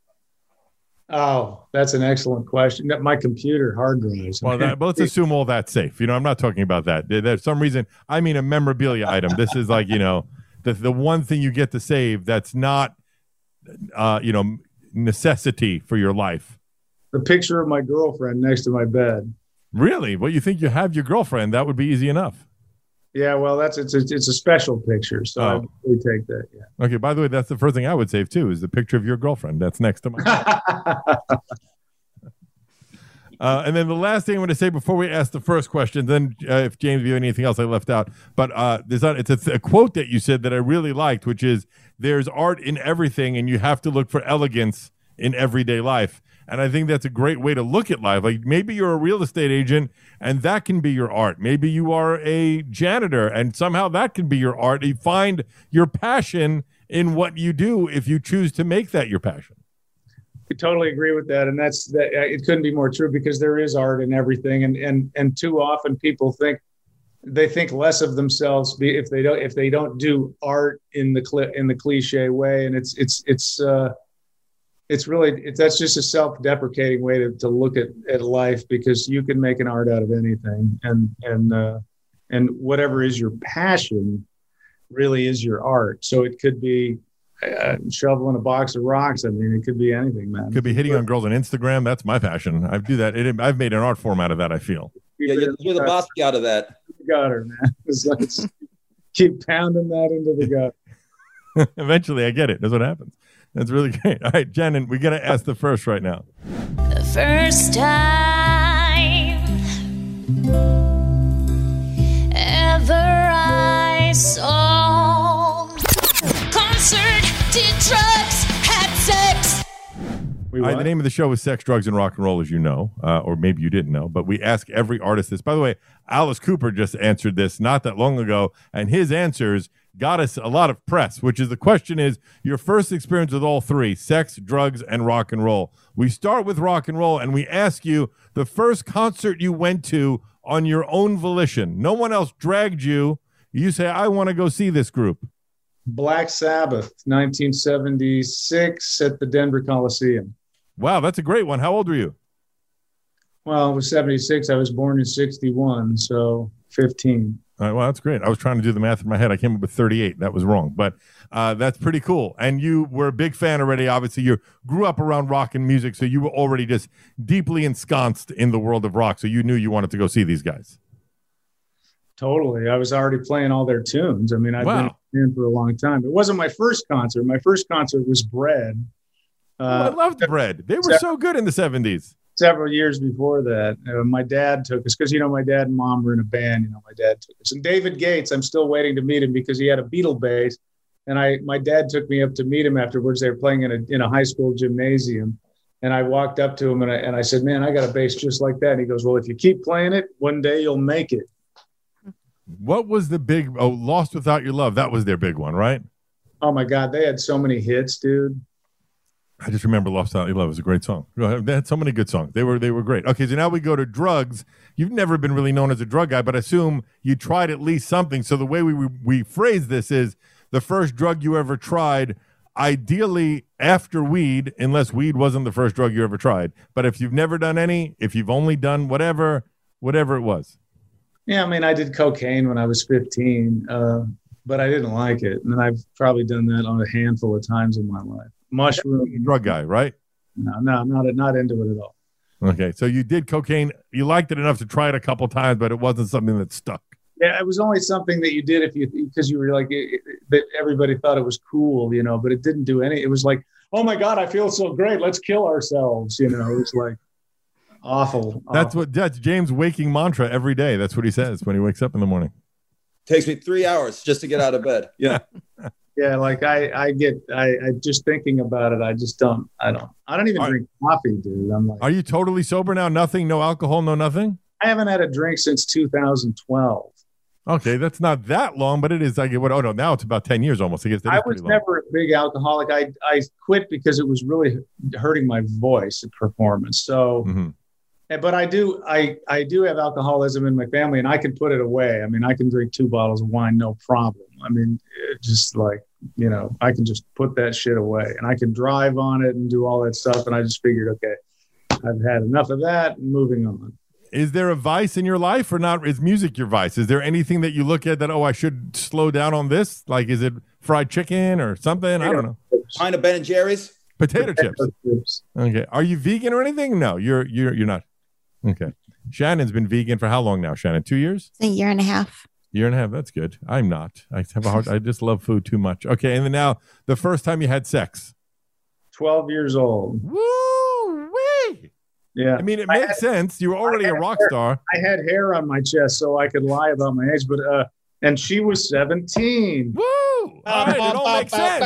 oh, that's an excellent question. That my computer hard drives. Well, that, but let's assume all that's safe. You know, I'm not talking about that. There- There's some reason. I mean, a memorabilia item. This is like, you know, the the one thing you get to save that's not, uh, you know, necessity for your life. the picture of my girlfriend next to my bed. Really? Well, you think you have your girlfriend? That would be easy enough. Yeah, well, that's it's a, it's a special picture, so I Oh. we take that. Yeah. Okay. By the way, that's the first thing I would save too. Is the picture of your girlfriend that's next to my. Uh, and then the last thing I want to say before we ask the first question, then uh, if James, if you have anything else I left out, but uh, there's not, it's a, th- a quote that you said that I really liked, which is there's art in everything and you have to look for elegance in everyday life. And I think that's a great way to look at life. Like maybe you're a real estate agent and that can be your art. Maybe you are a janitor and somehow that can be your art. You find your passion in what you do if you choose to make that your passion. I totally agree with that, and that's that. It couldn't be more true because there is art in everything, and and and too often people think they think less of themselves be, if they don't if they don't do art in the cli- in the cliche way, and it's it's it's uh, it's really it's, that's just a self-deprecating way to, to look at, at life, because you can make an art out of anything, and and uh, and whatever is your passion really is your art. So it could be Uh, shoveling a box of rocks. I mean, it could be anything, man. Could be hitting on girls on Instagram. That's my passion. I do that. It, I've made an art form out of that, I feel. Yeah, you're, you're the boss out of that. Got her, man. It's like, it's- keep pounding that into the gut. Eventually, I get it. That's what happens. That's really great. All right, Shannon, we got to ask the first right now. The first time ever I saw concert, did drugs, had sex. We All right, what? the name of the show is Sex, Drugs, and Rock and Roll, as you know, uh, or maybe you didn't know, but we ask every artist this. By the way, Alice Cooper just answered this not that long ago, and his answers got us a lot of press, which is the question is your first experience with all three, sex, drugs, and rock and roll. We start with rock and roll, and we ask you the first concert you went to on your own volition. No one else dragged you. You say, I want to go see this group. Black Sabbath, nineteen seventy-six at the Denver Coliseum. Wow, that's a great one. How old were you? Well, it was seventy-six. I was born in sixty-one, so fifteen. All right, well, that's great. I was trying to do the math in my head. I came up with thirty-eight. That was wrong, but uh, that's pretty cool. And you were a big fan already. Obviously, you grew up around rock and music, so you were already just deeply ensconced in the world of rock. So you knew you wanted to go see these guys. Totally. I was already playing all their tunes. I mean, I've Wow. been in for a long time. It wasn't my first concert. My first concert was Bread. Oh, I Uh, loved Bread. They were so good in the seventies. several years before that, uh, my dad took us because, you know, my dad and mom were in a band. You know, my dad took us. And David Gates, I'm still waiting to meet him because he had a Beatle bass. And I, my dad took me up to meet him afterwards. They were playing in a, in a high school gymnasium. And I walked up to him and I, and I said, man, I got a bass just like that. And he goes, well, if you keep playing it, one day you'll make it. What was the big, oh, Lost Without Your Love? That was their big one, right? Oh my God. They had so many hits, dude. I just remember Lost Without Your Love was a great song. They had so many good songs. They were they were great. Okay, so now we go to drugs. You've never been really known as a drug guy, but I assume you tried at least something. So the way we, we, we phrase this is the first drug you ever tried, ideally after weed, unless weed wasn't the first drug you ever tried. But if you've never done any, if you've only done whatever, whatever it was. Yeah, I mean, I did cocaine when I was fifteen, uh, but I didn't like it. And I've probably done that on a handful of times in my life. Mushroom. Drug guy, right? No, no, not not into it at all. Okay, so you did cocaine. You liked it enough to try it a couple times, but it wasn't something that stuck. Yeah, it was only something that you did if you because you were like it, it, that everybody thought it was cool, you know. But it didn't do any. It was like, oh my God, I feel so great. Let's kill ourselves, you know. It was like awful. That's awful. what that's James' waking mantra every day. That's what he says when he wakes up in the morning. Takes me three hours just to get out of bed. Yeah. Yeah, like I, I get, I, I just thinking about it. I just don't, I don't, I don't even Are, drink coffee, dude. I'm like, are you totally sober now? Nothing, no alcohol, no nothing. I haven't had a drink since two thousand twelve. Okay, that's not that long, but it is. I get what? Oh no, now it's about ten years almost. I guess that I is was pretty long. never a big alcoholic. I, I quit because it was really hurting my voice and performance. So, Mm-hmm. but I do, I, I do have alcoholism in my family, and I can put it away. I mean, I can drink two bottles of wine, no problem. I mean, it just like, you know, I can just put that shit away, and I can drive on it and do all that stuff. And I just figured, okay, I've had enough of that and moving on. Is there a vice in your life or not? Is music your vice? Is there anything that you look at that, oh, I should slow down on this? Like, is it fried chicken or something? I don't know. Pint of Ben and Jerry's? Potato, Potato chips. chips. Okay. Are you vegan or anything? No, you're you're you're not. Okay. Shannon's been vegan for how long now, Shannon? Two years? A year and a half. Year and a half. That's good. I'm not. I have a hard. I just love food too much. Okay. And then now, the first time you had sex. twelve years old. Woo wee! Yeah. I mean, it I makes had- sense. You were already I a had rock hair. star. I had hair on my chest, so I could lie about my age. But uh, and she was seventeen. Woo! All right, it all makes sense.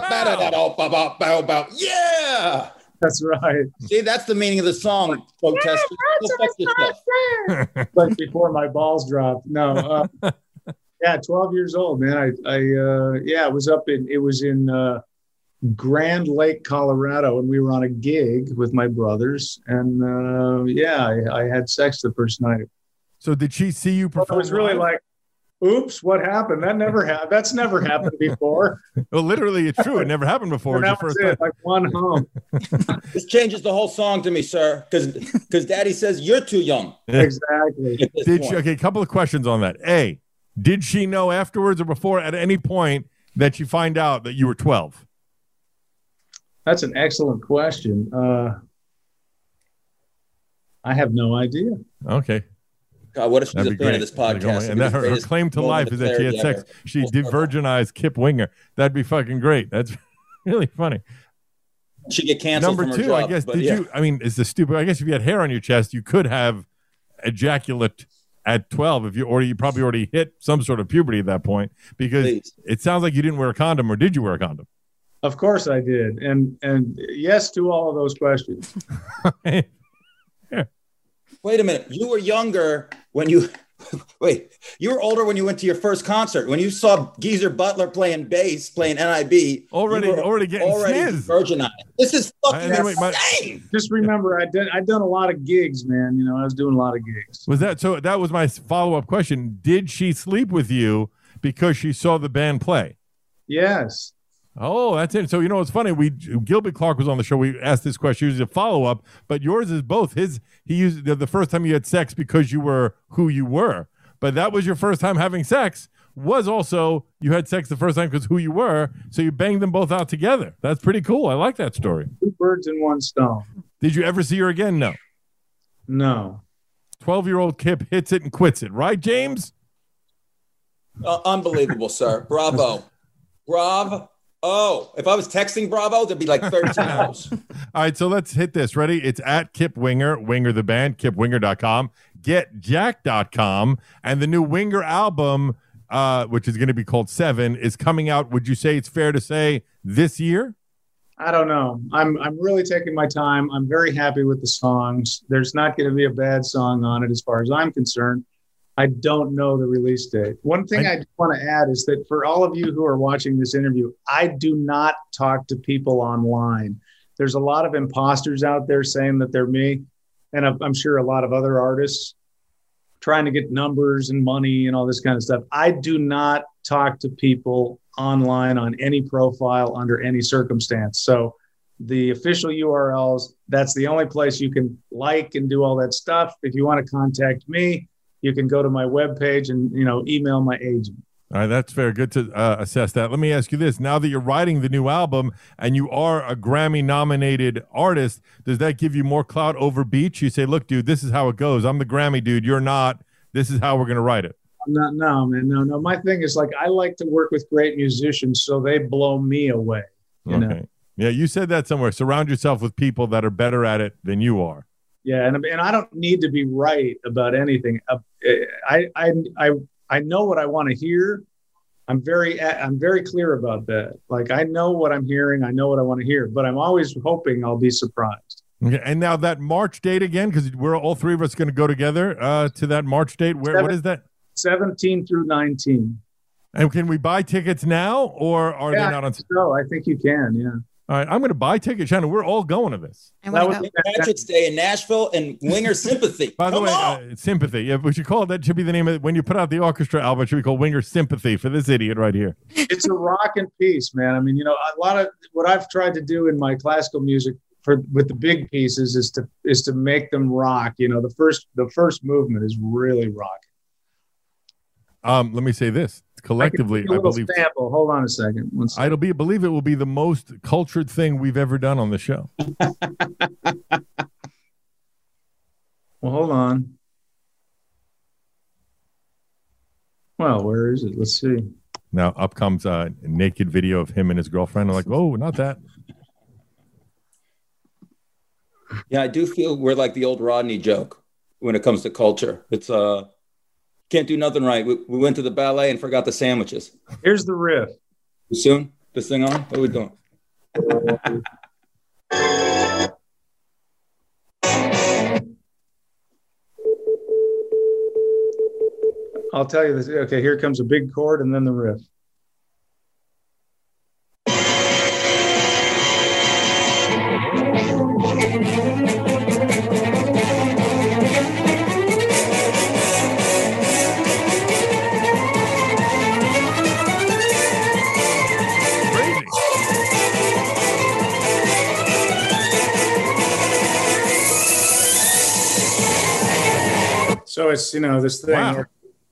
Wow. Yeah. That's right. See, that's the meaning of the song, protester. Go fuck yourself. Like before my balls dropped. No. Uh, yeah, twelve years old, man. I, I, uh, yeah, it was up in, it was in uh, Grand Lake, Colorado, and we were on a gig with my brothers, and uh, yeah, I, I had sex the first night. So did she see you It perform? was really live? like, oops, what happened? That never happened. That's never happened before. Well, literally, it's true. It never happened before. And It was that your was first it, time. like one home. This changes the whole song to me, sir, because because Daddy says you're too young. Exactly. At this Did point. she? Okay, a couple of questions on that. A, did she know afterwards or before at any point that you find out that you were twelve? That's an excellent question. Uh, I have no idea. Okay. God, what if she's That'd a be fan great. of this That'd be podcast? great. And that, her, her claim to life is that she had sex. She de-virginized Kip Winger. That'd be fucking great. That's really funny. She get canceled Number from her two, I job, guess, but did yeah. you, I mean, it's the stupid, I guess if you had hair on your chest, you could have ejaculate at twelve if you, or you probably already hit some sort of puberty at that point, because Please. it sounds like you didn't wear a condom, or did you wear a condom? Of course I did. And and yes to all of those questions. Wait a minute. You were younger when you wait. You were older when you went to your first concert. When you saw Geezer Butler playing bass, playing N I B. Already- you were already getting already sniz. virginized. This is fucking And then wait, my- insane. Just remember, I did. I'd done a lot of gigs, man. You know, I was doing a lot of gigs. Was that, so that was my follow-up question. Did she sleep with you because she saw the band play? Yes. Oh, that's it. So, you know, it's funny. We Gilbert Clark was on the show. We asked this question. It was a follow up, but yours is both. His he used the, the first time you had sex because you were who you were, but that was your first time having sex. Was also you had sex the first time because who you were. So you banged them both out together. That's pretty cool. I like that story. Two birds in one stone. Did you ever see her again? No. No. Twelve year old Kip hits it and quits it, right, James? Uh, unbelievable, sir. Bravo. Bravo. Oh, if I was texting Bravo, there'd be like thirteen hours. All right, so let's hit this. Ready? It's at Kip Winger, Winger the band, kip winger dot com, get jack dot com, and the new Winger album, uh, which is going to be called Seven, is coming out. Would you say it's fair to say this year? I don't know. I'm I'm really taking my time. I'm very happy with the songs. There's not going to be a bad song on it as far as I'm concerned. I don't know the release date. One thing I, I want to add is that for all of you who are watching this interview, I do not talk to people online. there's a lot of imposters out there saying that they're me. And I'm, I'm sure a lot of other artists trying to get numbers and money and all this kind of stuff. I do not talk to people online on any profile under any circumstance. So the official U R Ls, that's the only place you can like and do all that stuff. If you want to contact me, you can go to my webpage and, you know, email my agent. All right, that's very good to uh, assess that. Let me ask you this. Now that you're writing the new album and you are a Grammy-nominated artist, does that give you more clout over Beach? You say, look, dude, this is how it goes. I'm the Grammy dude. You're not. This is how we're going to write it. I'm not, no, man, no, no. My thing is, like, I like to work with great musicians, so they blow me away. You okay. know? Yeah, you said that somewhere. Surround yourself with people that are better at it than you are. Yeah, and and I don't need to be right about anything. Uh, I I I I know what I want to hear. I'm very I'm very clear about that. Like, I know what I'm hearing. I know what I want to hear, but I'm always hoping I'll be surprised. Okay, and now that March date again, because we're all three of us going to go together uh, to that March date. Where Seven, what is that? seventeen through nineteen. And can we buy tickets now, or are yeah, they not on? So I think you can. Yeah. All right, I'm going to buy tickets, Shannon. We're all going to this. That was Patrick's Day in Nashville and Winger Sympathy. By the Come way, on. uh, Sympathy. Yeah, we should call it, that should be the name of it. When you put out the orchestra album, it should be called Winger Sympathy for this idiot right here. It's a rockin' piece, man. I mean, you know, a lot of what I've tried to do in my classical music for with the big pieces is to is to make them rock. You know, the first the first movement is really rocking. Um, let me say this. Collectively, I, I believe. Sample. Hold on a second. One second. I'll be believe it will be the most cultured thing we've ever done on the show. Well, hold on. Well, where is it? Let's see. Now up comes a naked video of him and his girlfriend. I'm like, oh, not that. Yeah, I do feel we're like the old Rodney joke when it comes to culture. It's uh. Can't do nothing right. We, we went to the ballet and forgot the sandwiches. Here's the riff. Too soon? This thing on? What are we doing? I'll tell you this. Okay, here comes a big chord and then the riff. So it's, you know, this thing. Wow.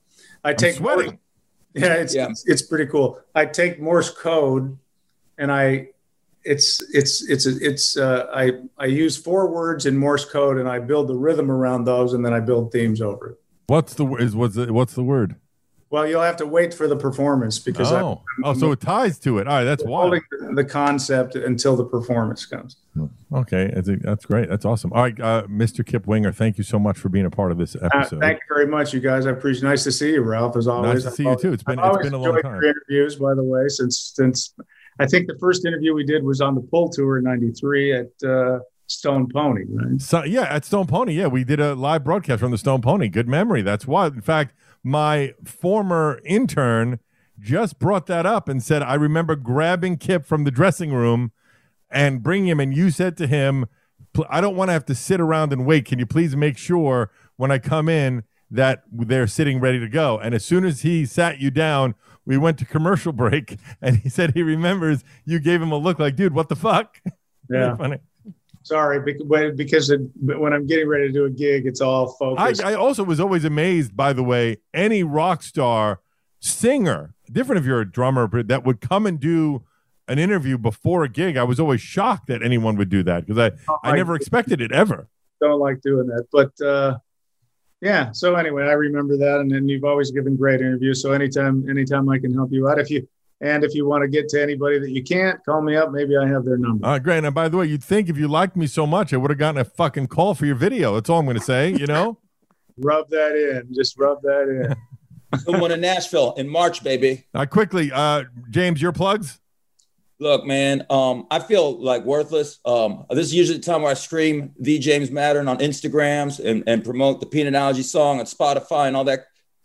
I take I'm sweating. Morse, yeah, it's, Yeah. it's it's pretty cool. I take Morse code, and I it's it's it's it's uh, I I use four words in Morse code, and I build the rhythm around those, and then I build themes over it. What's the is what's the, what's the word? Well, you'll have to wait for the performance because Oh, I'm, oh, so it ties to it. All right, that's wild. holding the concept until the performance comes. Okay, that's, that's great. That's awesome. All right, uh, Mister Kip Winger, thank you so much for being a part of this Uh, episode. thank you very much, you guys. I appreciate. Nice to see you, Ralph. As always, Nice to see you too. It's been I've it's always been a long enjoyed time. your interviews, by the way. Since since I think the first interview we did was on the Pull Tour in ninety-three at uh, Stone Pony, right? So, yeah, at Stone Pony. Yeah, we did a live broadcast from the Stone Pony. Good memory. That's why. In fact, my former intern just brought that up and said, I remember grabbing Kip from the dressing room and bringing him. And you said to him, I don't want to have to sit around and wait. Can you please make sure when I come in that they're sitting ready to go? And as soon as he sat you down, we went to commercial break. And he said he remembers you gave him a look like, dude, what the fuck? Yeah. Really funny. Sorry, bec- because it, when I'm getting ready to do a gig, it's all focused. I, I also was always amazed, by the way, any rock star singer, different if you're a drummer, but that would come and do an interview before a gig. I was always shocked that anyone would do that because I, Oh, I never I- expected it ever. Don't like doing that, but uh, yeah. So anyway, I remember that, and then you've always given great interviews. So anytime, anytime I can help you out, if you and if you want to get to anybody that you can't, call me up. Maybe I have their number. All right, great. And by the way, you'd think if you liked me so much, I would have gotten a fucking call for your video. That's all I'm going to say, you know? Rub that in. Just rub that in. Someone in Nashville in March, baby. Uh, quickly, uh, James, your plugs? Look, man, um, I feel like worthless. Um, this is usually the time where I stream The James Mattern on Instagrams and, and promote the Peanut Allergy song on Spotify and all that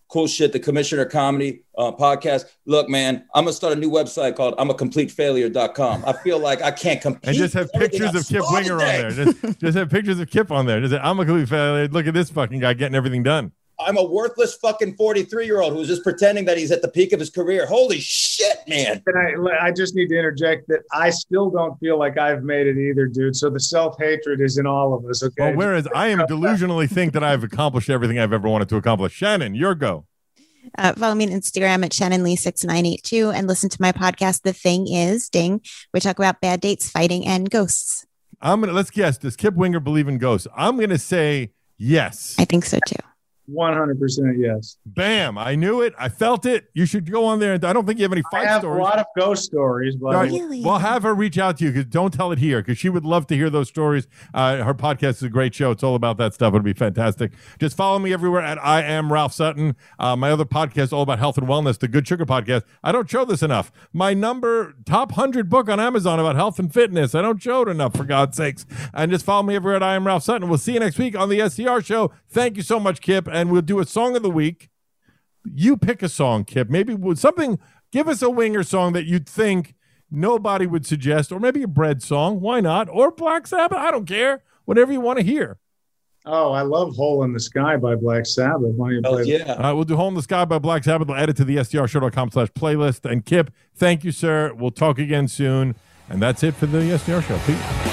cool shit. The Commissioner Comedy uh, podcast. Look, man, I'm gonna start a new website called I'm a complete failure dot com. I feel like I can't compete. And just have pictures of Kip Winger on there. Just, just have pictures of Kip on there. Just say, I'm a complete failure. Look at this fucking guy getting everything done. I'm a worthless fucking forty-three year old who's just pretending that he's at the peak of his career. Holy shit, man. And I, I just need to interject that I still don't feel like I've made it either, dude. So the self-hatred is in all of us, okay? Well, whereas I am delusionally think that I've accomplished everything I've ever wanted to accomplish. Shannon, your go. Uh, follow me on Instagram at Shannon Lee six nine eight two and listen to my podcast, The Thing Is, Ding. We talk about bad dates, fighting, and ghosts. I'm gonna let's guess. Does Kip Winger believe in ghosts? I'm gonna say yes. I think so too. one hundred percent yes. Bam! I knew it. I felt it. You should go on there. I don't think you have any fight I have stories. a lot of ghost stories, but Right. Really? Well, have her reach out to you because don't tell it here because she would love to hear those stories. Uh, her podcast is a great show. It's all about that stuff. It'll be fantastic. Just follow me everywhere at I am Ralph Sutton. Uh, my other podcast is all about health and wellness, the Good Sugar podcast. I don't show this enough. My number top one hundred book on Amazon about health and fitness. I don't show it enough, for God's sakes. And just follow me everywhere at I am Ralph Sutton. We'll see you next week on the S C R show. Thank you so much, Kip. And we'll do a song of the week. You pick a song, Kip. Maybe with something, give us a Winger song that you'd think nobody would suggest, or maybe a Bread song. Why not? Or Black Sabbath. I don't care. Whatever you want to hear. oh, I love Hole in the Sky by Black Sabbath. Why don't you Oh, play yeah. Uh, we'll do Hole in the Sky by Black Sabbath. We'll add it to the S D R show dot com slash playlist. And Kip, thank you, sir. We'll talk again soon. And that's it for the S D R show. Peace.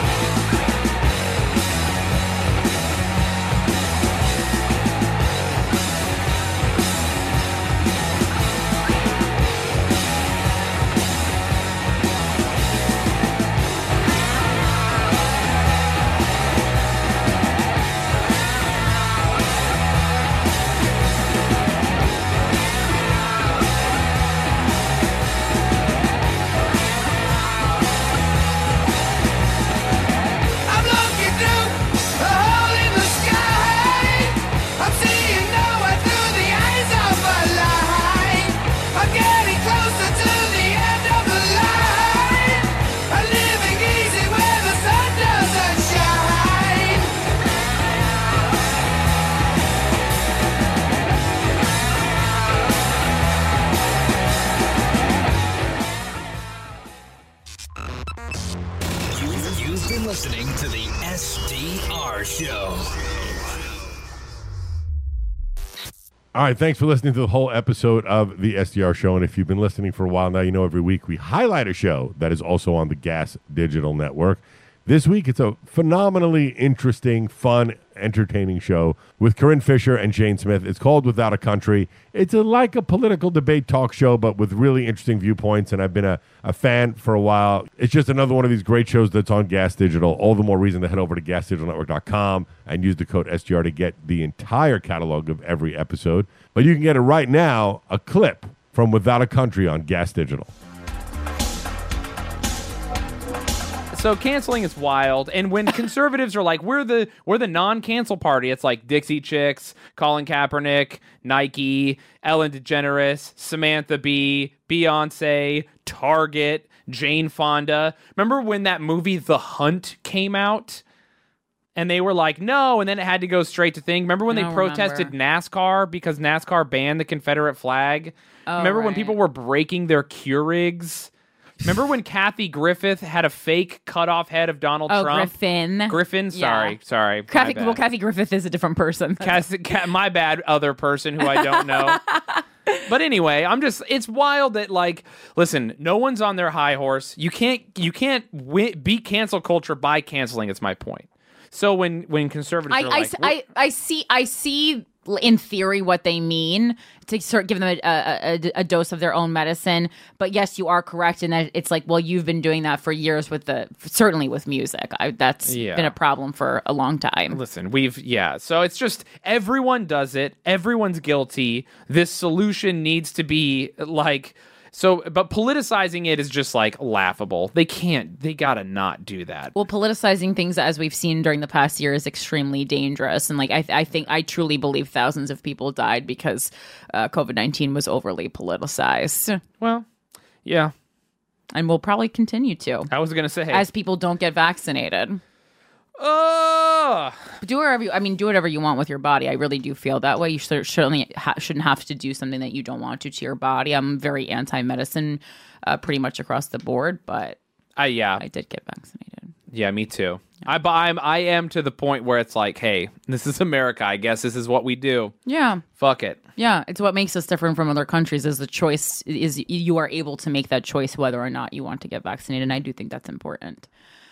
I'm looking through a hole in the sky. I'm seeing nowhere through the eyes of a lie. I'm getting closer to the end of the line. I'm living easy where the sun doesn't shine. You've, you've been listening to the S D R Show. All right, thanks for listening to the whole episode of the S D R Show. And if you've been listening for a while now, you know every week we highlight a show that is also on the Gas Digital Network. This week, it's a phenomenally interesting, fun, entertaining show with Corinne Fisher and Jane Smith. It's called Without a Country. It's a, like a political debate talk show, but with really interesting viewpoints, and I've been a, a fan for a while. It's just another one of these great shows that's on Gas Digital. All the more reason to head over to gas digital network dot com and use the code S G R to get the entire catalog of every episode. But you can get it right now, a clip from Without a Country on Gas Digital. So canceling is wild, and when conservatives are like, we're the we're the non-cancel party, it's like Dixie Chicks, Colin Kaepernick, Nike, Ellen DeGeneres, Samantha Bee, Beyonce, Target, Jane Fonda. Remember when that movie The Hunt came out? And they were like, no, and then it had to go straight to thing. Remember when I they don't protested remember. NASCAR because NASCAR banned the Confederate flag? Oh, Remember when right. people were breaking their Keurigs? Remember when Kathy Griffith had a fake cut-off head of Donald Oh, Trump? Griffin. Griffin? Sorry, Yeah. sorry. my Kathy, bad. well, Kathy Griffith is a different person. Cassie- Ca- my bad, other person who I don't know. But anyway, I'm just, it's wild that, like, listen, no one's on their high horse. You can't, you can't wi- beat cancel culture by canceling, it's my point. So when, when conservatives I, are I, like, s- I, I see, I see in theory what they mean to sort of give them a, a, a, a dose of their own medicine. But yes, you are correct in that it's like, well, you've been doing that for years with the, certainly with music. I, that's Yeah. been a problem for a long time. Listen, we've, yeah. So it's just, everyone does it. Everyone's guilty. This solution needs to be like, so, but politicizing it is just like laughable. They can't, they gotta not do that. Well, politicizing things, as we've seen during the past year, is extremely dangerous. And like, I, I think, I truly believe thousands of people died because uh, COVID nineteen was overly politicized. Well, yeah. And will probably continue to. I was gonna say, As people don't get vaccinated. oh, Ugh. Do whatever you, I mean, do whatever you want with your body. I really do feel that way. You should, certainly ha- shouldn't have to do something that you don't want to to your body. I'm very anti-medicine, uh, pretty much across the board. But uh, yeah, I did get vaccinated. Yeah, me too. I, but I'm, I am to the point where it's like, hey, this is America. I guess this is what we do. Yeah. Fuck it. Yeah, it's what makes us different from other countries is the choice is you are able to make that choice whether or not you want to get vaccinated. And I do think that's important.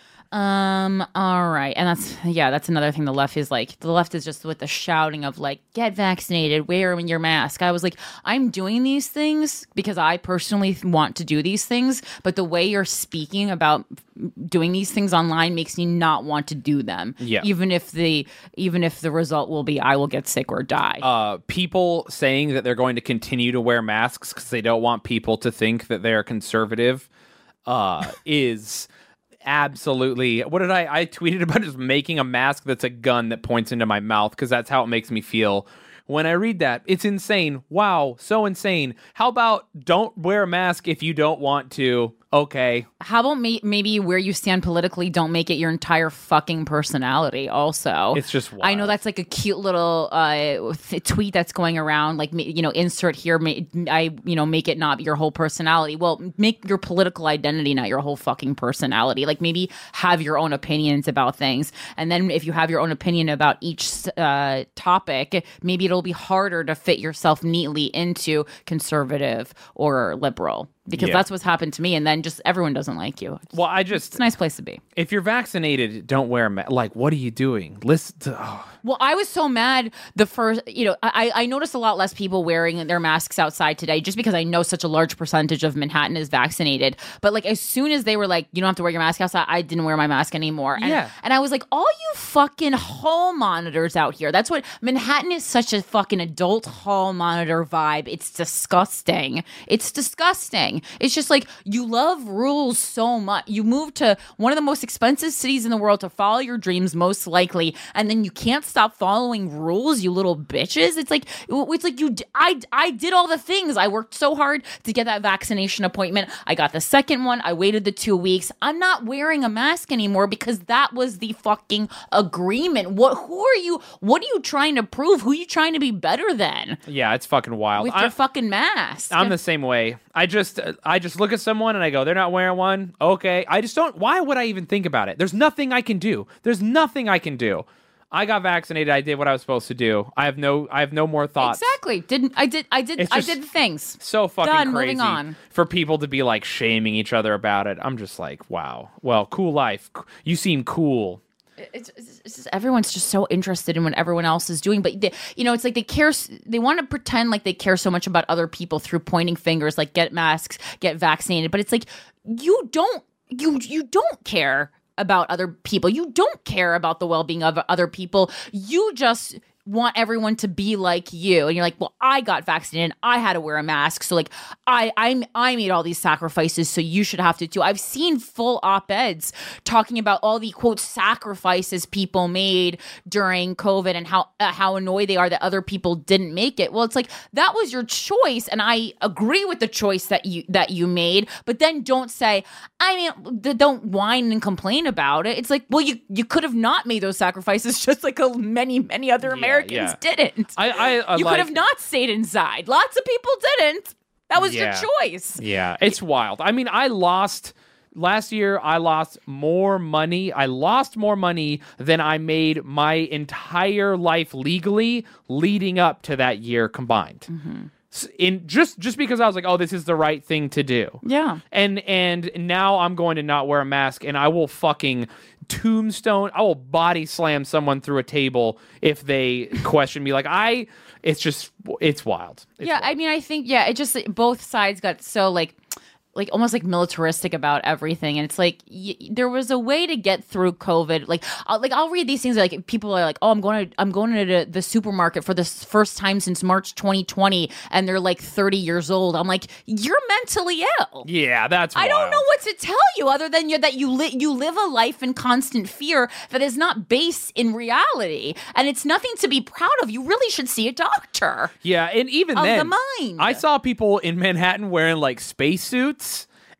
Um, all right. And that's, yeah, that's another thing. The left is like, the left is just with the shouting of like, get vaccinated, wear your mask. I was like, I'm doing these things because I personally want to do these things. But the way you're speaking about doing these things online makes me not want to do them. Yeah. Even if the, even if the result will be, I will get sick or die. Uh, people saying that they're going to continue to wear masks because they don't want people to think that they're conservative, uh, is... Absolutely. What did I I tweeted about just making a mask that's a gun that points into my mouth because that's how it makes me feel. When I read that, it's insane. Wow, so insane. How about don't wear a mask if you don't want to? Okay. How about may- maybe where you stand politically, don't make it your entire fucking personality also. It's just wild. I know that's like a cute little uh, th- tweet that's going around, like, you know, insert here, ma- I, you know, make it not your whole personality. Well, make your political identity not your whole fucking personality. Like maybe have your own opinions about things. And then if you have your own opinion about each uh, topic, maybe it'll be harder to fit yourself neatly into conservative or liberal. Because Yeah. that's what's happened to me, and then just everyone doesn't like you. It's, Well, I just... it's a nice place to be. If you're vaccinated, don't wear a mask. Like, what are you doing? Listen to... Oh. Well, I was so mad the first, you know, I, I noticed a lot less people wearing their masks outside today just because I know such a large percentage of Manhattan is vaccinated. But like as soon as they were like, you don't have to wear your mask outside, I didn't wear my mask anymore. And, Yeah. and I was like, all you fucking hall monitors out here. That's what Manhattan is, such a fucking adult hall monitor vibe. It's disgusting. It's disgusting. It's just like you love rules so much. You moved to one of the most expensive cities in the world to follow your dreams, most likely, and then you can't stop following rules, you little bitches. It's like it's like you. I I did all the things. I worked so hard to get that vaccination appointment. I got the second one. I waited the two weeks. I'm not wearing a mask anymore because that was the fucking agreement. What? Who are you? What are you trying to prove? Who are you trying to be better than? Yeah, it's fucking wild. With I, your fucking mask. I'm the same way. I just I just look at someone and I go, they're not wearing one. Okay. I just don't. Why would I even think about it? There's nothing I can do. There's nothing I can do. I got vaccinated. I did what I was supposed to do. I have no. I have no more thoughts. Exactly. Didn't I did I did It's I just did the things. So fucking Done, crazy moving on. for people to be like shaming each other about it. I'm just like, wow. Well, cool life. You seem cool. It's, it's, it's just everyone's just so interested in what everyone else is doing, but they, you know, it's like they care. s- They want to pretend like they care so much about other people through pointing fingers, like get masks, get vaccinated. But it's like you don't, you you don't care about other people. You don't care about the well-being of other people. You just want everyone to be like you, and you're like, well, I got vaccinated, I had to wear a mask, so like I I I made all these sacrifices, so you should have to too. I've seen full op-eds talking about all the quote sacrifices people made during COVID and how uh, how annoyed they are that other people didn't make it. Well, it's like that was your choice, and I agree with the choice that you that you made, but then don't say, I mean, th- don't whine and complain about it. It's like, well, you you could have not made those sacrifices, just like a, many many other Americans. Americans yeah. didn't. I, I, I you like, could have not stayed inside. Lots of people didn't. That was Yeah. your choice. Yeah, it's wild. I mean, I lost last year. I lost more money. I lost more money than I made my entire life legally leading up to that year combined. Mm-hmm. S- In just just because I was like, oh, this is the right thing to do. Yeah. And and now I'm going to not wear a mask, and I will fucking tombstone. I will body slam someone through a table if they question me. Like I, it's just it's wild. It's yeah, wild. I mean, I think yeah, it just both sides got so like. like almost like militaristic about everything, and it's like y- there was a way to get through COVID. Like, I'll, like I'll read these things like people are like, "Oh, I'm going to I'm going to the supermarket for the s- first time since March twenty twenty," and they're like thirty years old. I'm like, you're mentally ill. Yeah, that's. I don't wild. know what to tell you other than you that you li- you live a life in constant fear that is not based in reality, and it's nothing to be proud of. You really should see a doctor. Yeah, and even Of then, the mind. I saw people in Manhattan wearing like spacesuits,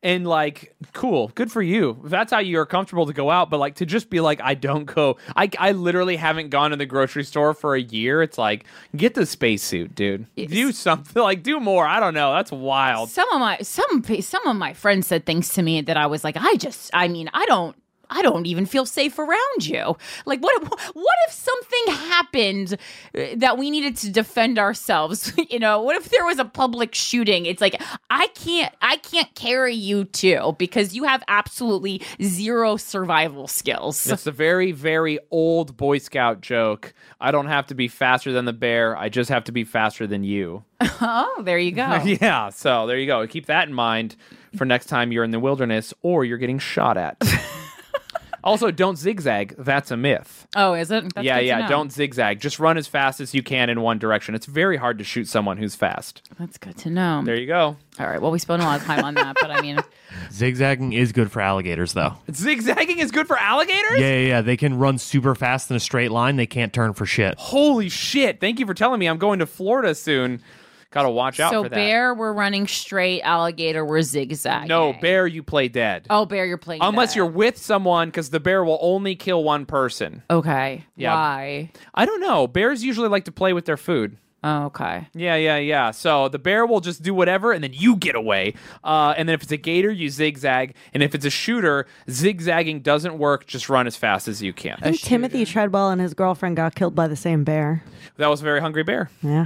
And like, cool, good for you. If that's how you're comfortable to go out, but like to just be like, I don't go. I, I literally haven't gone to the grocery store for a year. It's like, get the spacesuit, dude. Do something, like do more. I don't know. That's wild. Some of my some some of my friends said things to me that I was like, I just, I mean, I don't. I don't even feel safe around you. Like, what if, what if something happened that we needed to defend ourselves? You know, what if there was a public shooting? It's like, I can't, I can't carry you too because you have absolutely zero survival skills. It's a very, very old Boy Scout joke. I don't have to be faster than the bear. I just have to be faster than you. Oh, there you go. Yeah, so there you go. Keep that in mind for next time you're in the wilderness or you're getting shot at. Also, don't zigzag. That's a myth. Oh, is it? That's yeah, good to yeah. know. Don't zigzag. Just run as fast as you can in one direction. It's very hard to shoot someone who's fast. That's good to know. There you go. All right. Well, we spent a lot of time on that, but I mean, zigzagging is good for alligators, though. Zigzagging is good for alligators? Yeah, yeah, yeah. They can run super fast in a straight line. They can't turn for shit. Holy shit. Thank you for telling me. I'm going to Florida soon. Gotta watch out so for that. Bear, we're running straight. Alligator, we're zigzagging. No, bear, you play dead. Oh, bear, you're playing Unless dead. you're with someone, because the bear will only kill one person. Okay. Yeah. Why? I don't know. Bears usually like to play with their food. Oh, okay. Yeah, yeah, yeah. So the bear will just do whatever, and then you get away. Uh, and then if it's a gator, you zigzag. And if it's a shooter, zigzagging doesn't work. Just run as fast as you can. I think Timothy Treadwell and his girlfriend got killed by the same bear. That was a very hungry bear. Yeah.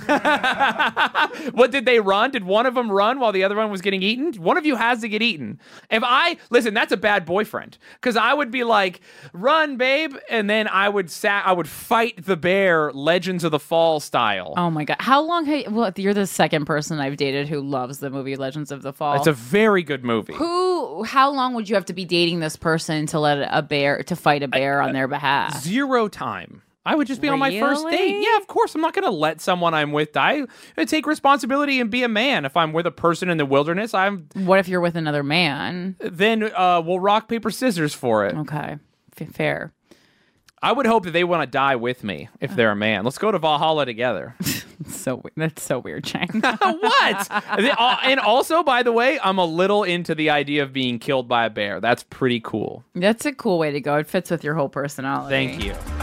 What, did they run? Did one of them run while the other one was getting eaten? One of you has to get eaten. If I, listen, that's a bad boyfriend. Because I would be like, run, babe. And then I would sa- I would fight the bear Legends of the Fall style. Oh my God. How long have you, well, you're the second person I've dated who loves the movie Legends of the Fall. It's a very good movie. Who, how long would you have to be dating this person to let a bear, to fight a bear on their behalf? Zero time. I would just be on my first date. Yeah, of course. I'm not going to let someone I'm with die. I'm going to take responsibility and be a man. If I'm with a person in the wilderness, I'm. What if you're with another man? Then uh, we'll rock, paper, scissors for it. Okay. F- fair. I would hope that they want to die with me if they're a man. Let's go to Valhalla together. So that's so weird, Chang. What? And also, by the way, I'm a little into the idea of being killed by a bear. That's pretty cool. That's a cool way to go. It fits with your whole personality. Thank you.